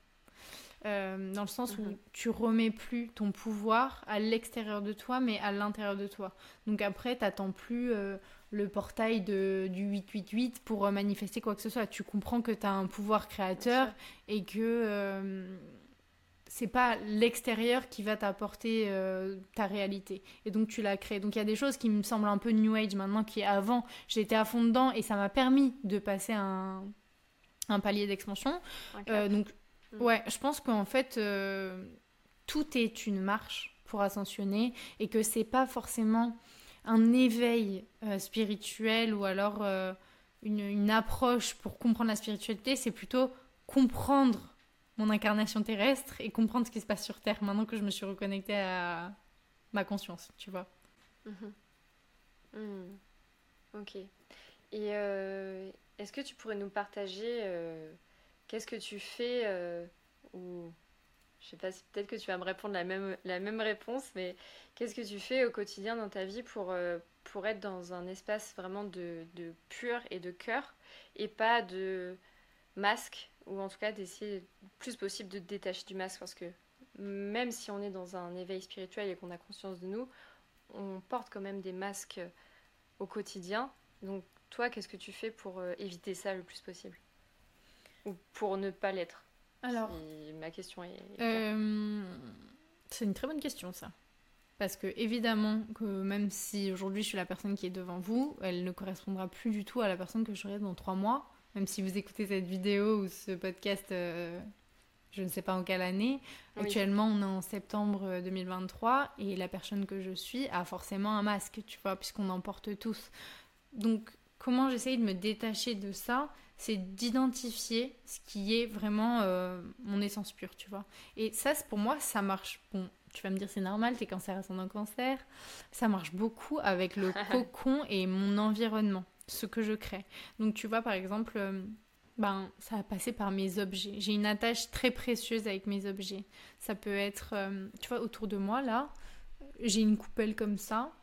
Euh, dans le sens mhm, où tu remets plus ton pouvoir à l'extérieur de toi, mais à l'intérieur de toi. Donc après, t'attends plus euh, le portail de, du huit cent quatre-vingt-huit pour euh, manifester quoi que ce soit. Tu comprends que tu as un pouvoir bien créateur sûr. et que euh, c'est pas l'extérieur qui va t'apporter euh, ta réalité. Et donc tu l'as créé. Donc il y a des choses qui me semblent un peu New Age maintenant, qui avant j'étais à fond dedans et ça m'a permis de passer un, un palier d'expansion. Un cap. Euh, donc Mm. ouais, je pense qu'en fait euh, tout est une marche pour ascensionner et que c'est pas forcément un éveil euh, spirituel ou alors euh, une, une approche pour comprendre la spiritualité, c'est plutôt comprendre mon incarnation terrestre et comprendre ce qui se passe sur Terre maintenant que je me suis reconnectée à ma conscience, tu vois. Mhm. Mm. Ok. Et euh, est-ce que tu pourrais nous partager euh, qu'est-ce que tu fais euh, ou je sais pas si peut-être que tu vas me répondre la même, la même réponse, mais qu'est-ce que tu fais au quotidien dans ta vie pour, euh, pour être dans un espace vraiment de, de pur et de cœur et pas de masque ou en tout cas d'essayer le plus possible de te détacher du masque parce que même si on est dans un éveil spirituel et qu'on a conscience de nous, on porte quand même des masques au quotidien. Donc toi, qu'est-ce que tu fais pour euh, éviter ça le plus possible? Ou pour ne pas l'être? Alors, Si ma question est claire. euh, c'est une très bonne question ça. Parce que évidemment que même si aujourd'hui je suis la personne qui est devant vous, elle ne correspondra plus du tout à la personne que je serai dans trois mois. Même si vous écoutez cette vidéo ou ce podcast, euh, je ne sais pas en quelle année. Oui. Actuellement, on est en septembre deux mille vingt-trois et la personne que je suis a forcément un masque, tu vois, puisqu'on en porte tous. Donc, comment j'essaye de me détacher de ça, c'est d'identifier ce qui est vraiment euh, mon essence pure, tu vois. Et ça, pour moi, ça marche. Bon, tu vas me dire, c'est normal, t'es cancer ascendant cancer. Ça marche beaucoup avec le cocon et mon environnement, ce que je crée. Donc, tu vois, par exemple, euh, ben, ça va passer par mes objets. J'ai une attache très précieuse avec mes objets. Ça peut être, euh, tu vois, autour de moi, là, j'ai une coupelle comme ça.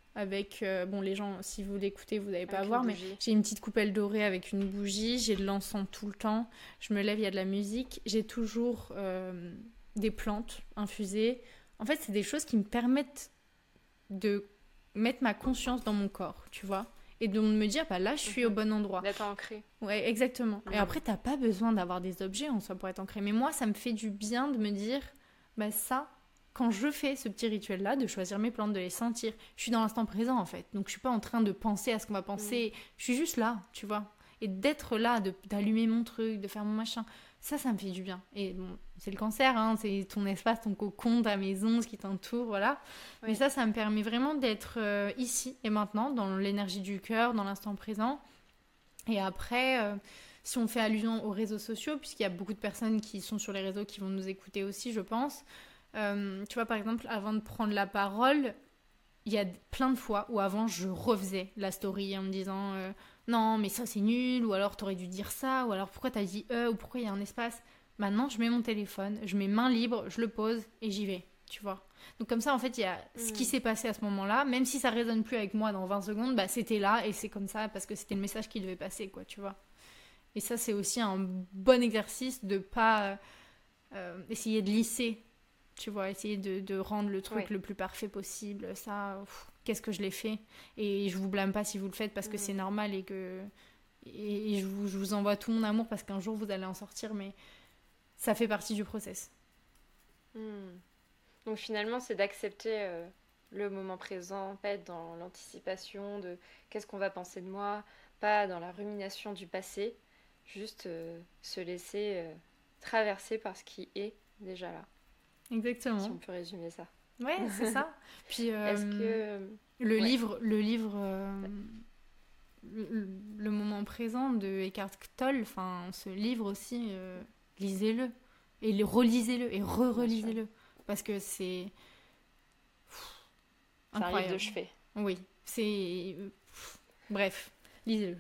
avec, euh, bon les gens, si vous l'écoutez, vous n'allez pas Avec à voir, une mais bougie. j'ai une petite coupelle dorée avec une bougie, j'ai de l'encens tout le temps, je me lève, il y a de la musique, j'ai toujours euh, des plantes infusées. En fait, c'est des choses qui me permettent de mettre ma conscience dans mon corps, tu vois, et de me dire, bah là, je suis au Mhm. bon endroit. D'être ancré. Ouais, exactement. Et Mhm. après, t'as pas besoin d'avoir des objets en soi pour être ancré. Mais moi, ça me fait du bien de me dire, bah ça, quand je fais ce petit rituel-là, de choisir mes plantes, de les sentir, je suis dans l'instant présent en fait. Donc je suis pas en train de penser à ce qu'on va penser. Je suis juste là, tu vois. Et d'être là, de, d'allumer mon truc, de faire mon machin, ça, ça me fait du bien. Et bon, c'est le cancer, hein, c'est ton espace, ton cocon, ta maison, ce qui t'entoure, voilà. Mais Oui. ça, ça me permet vraiment d'être euh, ici et maintenant, dans l'énergie du cœur, dans l'instant présent. Et après, euh, si on fait allusion aux réseaux sociaux, puisqu'il y a beaucoup de personnes qui sont sur les réseaux qui vont nous écouter aussi, je pense. Euh, tu vois, par exemple, avant de prendre la parole, il y a plein de fois où avant je refaisais la story en me disant euh, non, mais ça c'est nul, ou alors t'aurais dû dire ça, ou alors pourquoi t'as dit euh, ou pourquoi il y a un espace. Maintenant, je mets mon téléphone, je mets main libre, je le pose et j'y vais, tu vois. Donc comme ça, en fait, il y a ce qui Mhm. s'est passé à ce moment-là, même si ça résonne plus avec moi dans vingt secondes, bah c'était là et c'est comme ça parce que c'était le message qui devait passer, quoi, tu vois. Et ça, c'est aussi un bon exercice de pas euh, essayer de lisser, tu vois, essayer de, de rendre le truc Oui. le plus parfait possible. Ça, pff, qu'est-ce que je l'ai fait. Et je vous blâme pas si vous le faites parce que Mhm. c'est normal et que et, et je, vous, je vous envoie tout mon amour parce qu'un jour vous allez en sortir, mais ça fait partie du process. Mhm. Donc finalement, c'est d'accepter euh, le moment présent, pas être dans l'anticipation de qu'est-ce qu'on va penser de moi, pas dans la rumination du passé, juste euh, se laisser euh, traverser par ce qui est déjà là, si Exactement. on peut résumer ça. Ouais, c'est ça. Puis Est-ce euh, que... le Ouais. livre, le livre, euh, le, le moment présent de Eckhart Tolle, enfin, ce livre aussi, euh, lisez-le et le- relisez-le et Bien sûr. re-relisez-le parce que c'est C'est un livre de incroyable. chevet. Oui, c'est bref, lisez-le.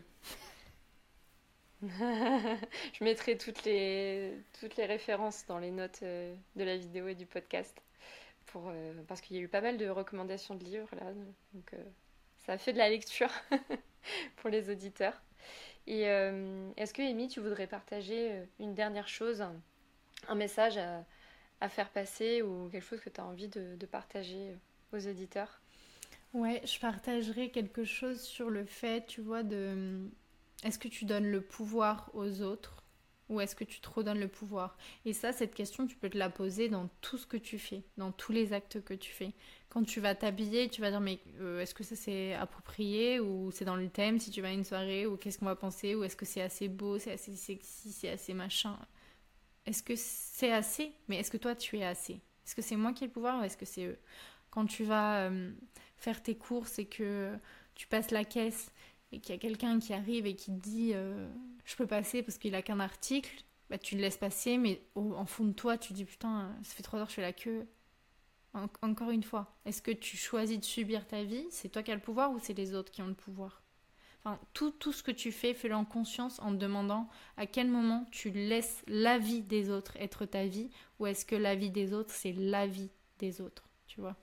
Je mettrai toutes les, toutes les références dans les notes euh, de la vidéo et du podcast. Pour, euh, parce qu'il y a eu pas mal de recommandations de livres là. Donc euh, ça a fait de la lecture pour les auditeurs. Et euh, est-ce que, Amy, tu voudrais partager euh, une dernière chose, un, un message à, à faire passer ou quelque chose que tu as envie de, de partager aux auditeurs? Ouais, je partagerai quelque chose sur le fait, tu vois, de est-ce que tu donnes le pouvoir aux autres ou est-ce que tu te redonnes le pouvoir? Et ça, cette question, tu peux te la poser dans tout ce que tu fais, dans tous les actes que tu fais. Quand tu vas t'habiller, tu vas dire, mais euh, est-ce que ça c'est approprié ou c'est dans le thème si tu vas à une soirée ou qu'est-ce qu'on va penser ou est-ce que c'est assez beau, c'est assez sexy, c'est assez machin? Est-ce que c'est assez? Mais est-ce que toi tu es assez? Est-ce que c'est moi qui ai le pouvoir ou est-ce que c'est eux? Quand tu vas euh, faire tes courses et que tu passes la caisse et qu'il y a quelqu'un qui arrive et qui te dit euh, je peux passer parce qu'il a qu'un article, bah tu le laisses passer, mais au, en fond de toi tu dis putain, ça fait trois heures que je fais la queue. En- encore une fois, est-ce que tu choisis de subir ta vie? C'est toi qui as le pouvoir ou c'est les autres qui ont le pouvoir? Enfin, tout, tout ce que tu fais, fais-le en conscience en te demandant à quel moment tu laisses la vie des autres être ta vie ou est-ce que la vie des autres, c'est la vie des autres, tu vois?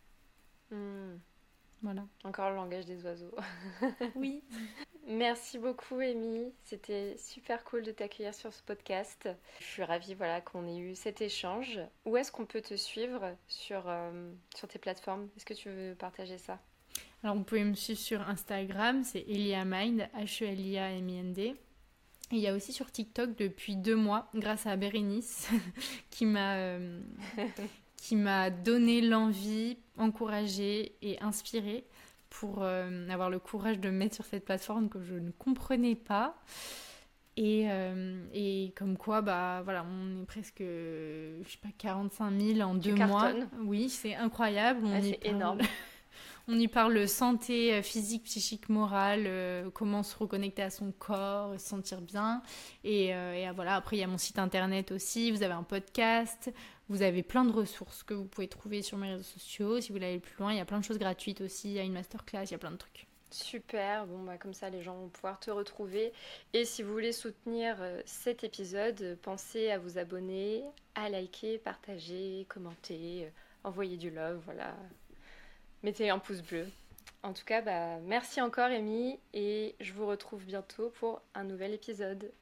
Hmm, Voilà. Encore le langage des oiseaux. Oui. Merci beaucoup, Amy. C'était super cool de t'accueillir sur ce podcast. Je suis ravie, voilà, qu'on ait eu cet échange. Où est-ce qu'on peut te suivre sur, euh, sur tes plateformes? Est-ce que tu veux partager ça? Alors, vous pouvez me suivre sur Instagram, c'est Eliamind, H E L I A M I N D. Et il y a aussi sur TikTok depuis deux mois, grâce à Bérénice, qui m'a euh, qui m'a donné l'envie, encouragé et inspiré pour euh, avoir le courage de me mettre sur cette plateforme que je ne comprenais pas. Et, euh, et comme quoi, bah voilà, on est presque, je sais pas, quarante-cinq mille en Tu deux mois. cartonnes? Oui, c'est incroyable. On Ah, y c'est parle, énorme. on y parle santé physique, psychique, morale, euh, comment se reconnecter à son corps, se sentir bien. Et, euh, et voilà, après il y a mon site internet aussi. Vous avez un podcast. Vous avez plein de ressources que vous pouvez trouver sur mes réseaux sociaux. Si vous voulez aller plus loin, il y a plein de choses gratuites aussi. Il y a une masterclass, il y a plein de trucs. Super, bon bah comme ça les gens vont pouvoir te retrouver. Et si vous voulez soutenir euh, cet épisode, euh, pensez à vous abonner, à liker, partager, commenter, euh, envoyer du love, voilà. Mettez un pouce bleu. En tout cas, bah, merci encore Amy et je vous retrouve bientôt pour un nouvel épisode.